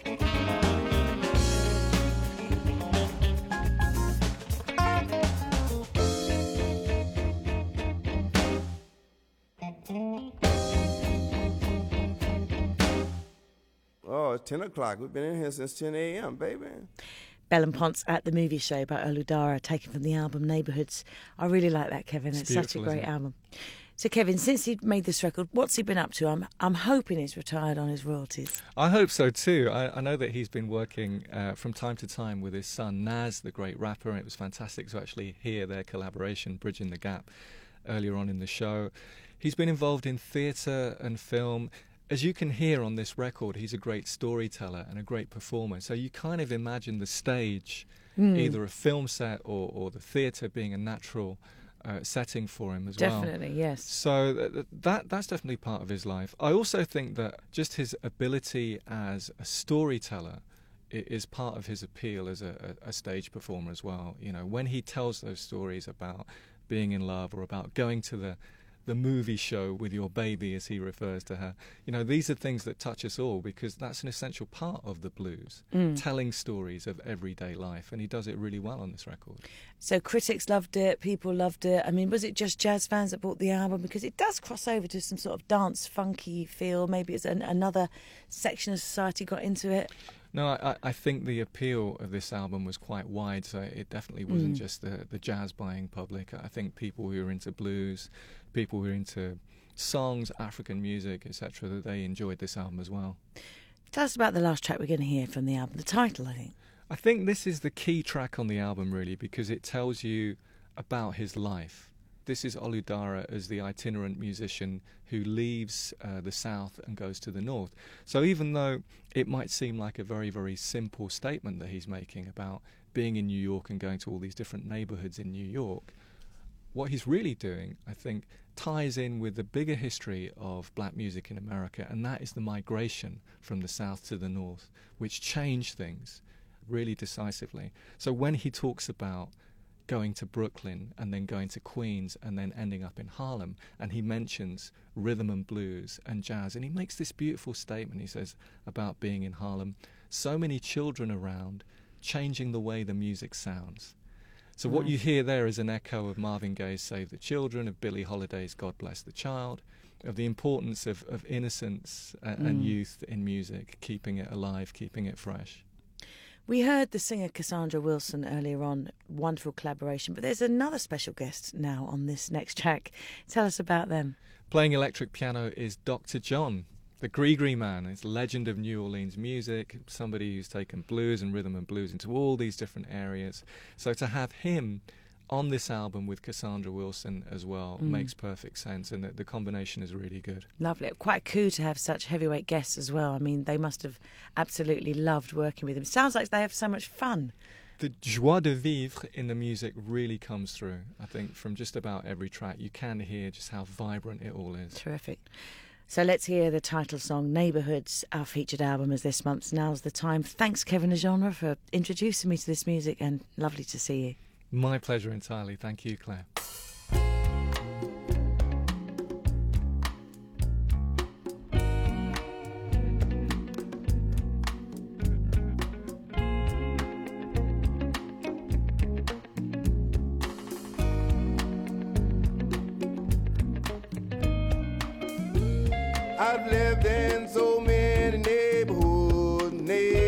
Oh, it's 10 o'clock. We've been in here since 10 a.m., baby. Bell and Ponce at the Movie Show by Olu Dara, taken from the album Neighbourhoods. I really like that, Kevin. It's such a great album. So, Kevin, since he made this record, what's he been up to? I'm hoping he's retired on his royalties. I hope so too. I know that he's been working from time to time with his son Nas, the great rapper, and it was fantastic to actually hear their collaboration, Bridging the Gap, earlier on in the show. He's been involved in theatre and film. As you can hear on this record, he's a great storyteller and a great performer. So you kind of imagine the stage, either a film set or the theatre being a natural setting for him as well. Definitely, yes. So that's definitely part of his life. I also think that just his ability as a storyteller is part of his appeal as a stage performer as well. You know, when he tells those stories about being in love or about going to the movie show with your baby, as he refers to her. You know, these are things that touch us all because that's an essential part of the blues, telling stories of everyday life, and he does it really well on this record. So critics loved it, people loved it. I mean, was it just jazz fans that bought the album? Because it does cross over to some sort of dance, funky feel. Maybe it's another section of society got into it. No, I think the appeal of this album was quite wide, so it definitely wasn't just the jazz-buying public. I think people who are into blues, people who are into songs, African music, etc., that they enjoyed this album as well. Tell us about the last track we're going to hear from the album, the title, I think. I think this is the key track on the album, really, because it tells you about his life. This is Olu Dara as the itinerant musician who leaves the south and goes to the north. So even though it might seem like a very, very simple statement that he's making about being in New York and going to all these different neighborhoods in New York, what he's really doing, I think, ties in with the bigger history of black music in America, and that is the migration from the south to the north, which changed things really decisively. So when he talks about going to Brooklyn and then going to Queens and then ending up in Harlem, and he mentions rhythm and blues and jazz, and he makes this beautiful statement, he says, about being in Harlem, so many children around, changing the way the music sounds. So what you hear there is an echo of Marvin Gaye's Save the Children, of Billie Holiday's God Bless the Child, of the importance of innocence and youth in music, keeping it alive, keeping it fresh. We heard the singer Cassandra Wilson earlier on, wonderful collaboration, but there's another special guest now on this next track. Tell us about them. Playing electric piano is Dr. John, the Gree Man. It's a legend of New Orleans music, somebody who's taken blues and rhythm and blues into all these different areas. So to have him on this album with Cassandra Wilson as well makes perfect sense, and the combination is really good. Lovely. Quite cool to have such heavyweight guests as well. I mean, they must have absolutely loved working with him. Sounds like they have so much fun The joie de vivre in the music really comes through, I think, from just about every track. You can hear just how vibrant it all is. Terrific. So let's hear the title song, Neighbourhoods, our featured album as this month's Now's the Time. Thanks, Kevin Legendre, for introducing me to this music, and lovely to see you. My pleasure entirely. Thank you, Claire. I've lived in so many neighborhoods,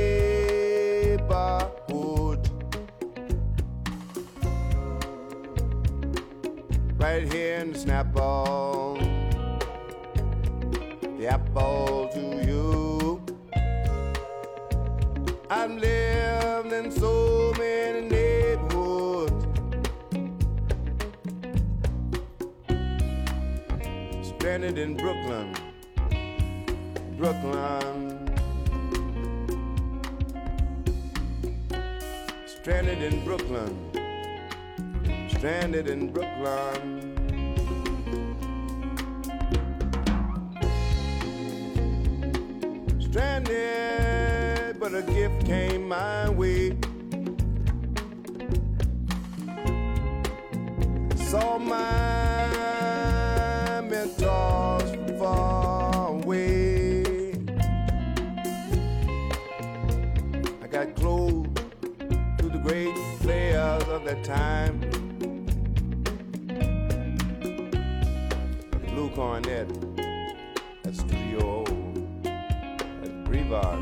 right here in the Snap-on, the apple to you. I've lived in so many neighborhoods, stranded in Brooklyn, stranded in Brooklyn, stranded in Brooklyn. Stranded, but a gift came my way. Saw my mentors from far away. I got close to the great players of that time. Blue Cornet at Studio at Brevard,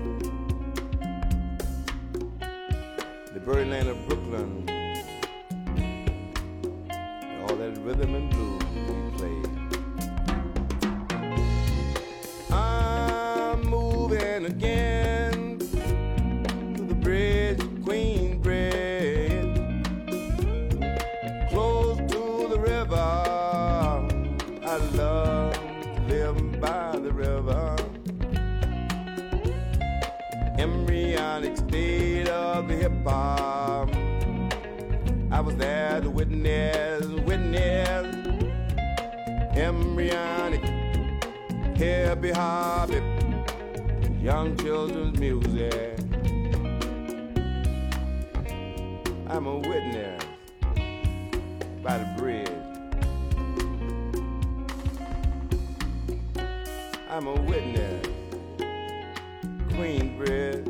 the Birdland of Brooklyn, all that rhythm and blues we played. I'm moving again to the bridge, Queensbridge, close to the river. I love to live by the river. Embryonic state of the hip-hop. I was there to witness embryonic hip-hop, young children's music. I'm a witness by the bridge. I'm a witness, Queensbridge.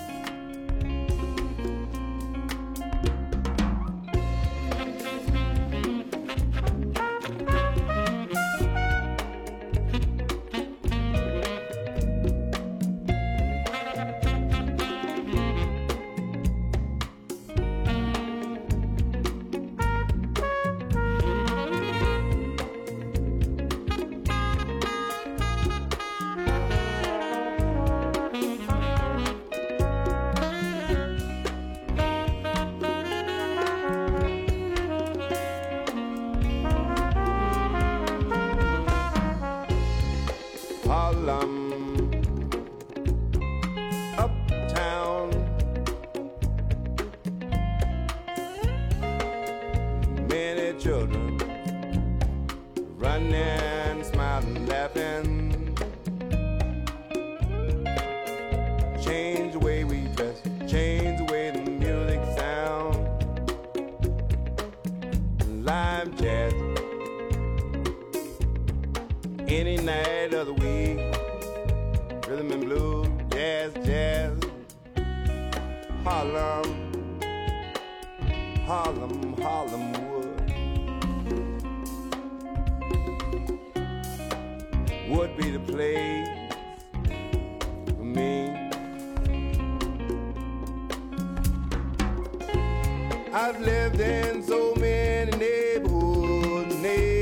Uptown, many children running, smiling, laughing. Change the way we dress, change the way the music sounds. Live jazz, any night of the week. Rhythm and blues, jazz, jazz. Harlem, Harlem, Harlemwood would be the place for me. I've lived in so many neighborhoods,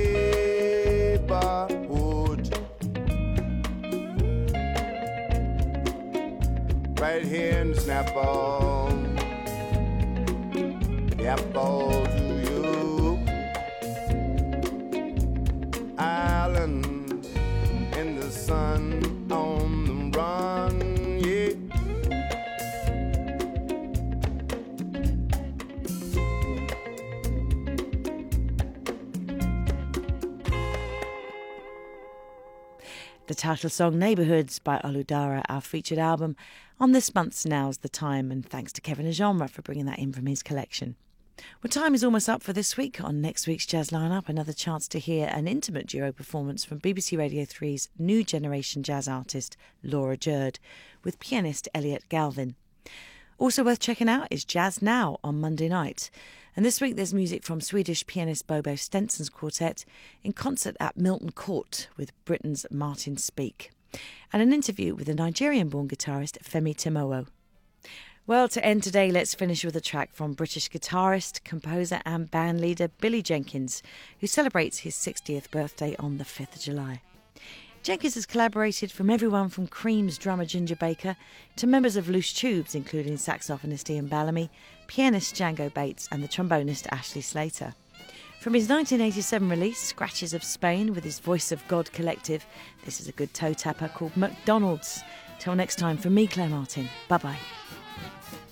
right here in the Snap-on, the apple to you. Island in the sun, on the run, yeah. The title song Neighbourhoods by Oludara, our featured album on this month's Now's the Time, and thanks to Kevin Ajonra for bringing that in from his collection. Well, time is almost up for this week. On next week's Jazz Lineup, another chance to hear an intimate duo performance from BBC Radio 3's new generation jazz artist Laura Jurd with pianist Elliot Galvin. Also worth checking out is Jazz Now on Monday night. And this week there's music from Swedish pianist Bobo Stenson's quartet in concert at Milton Court with Britain's Martin Speake. And an interview with the Nigerian-born guitarist Femi Timowo. Well, to end today, let's finish with a track from British guitarist, composer and bandleader Billy Jenkins, who celebrates his 60th birthday on the 5th of July. Jenkins has collaborated from everyone from Cream's drummer Ginger Baker to members of Loose Tubes, including saxophonist Ian Bellamy, pianist Django Bates and the trombonist Ashley Slater. From his 1987 release, Scratches of Spain, with his Voice of God collective, this is a good toe tapper called McDonald's. Till next time, from me, Claire Martin. Bye-bye.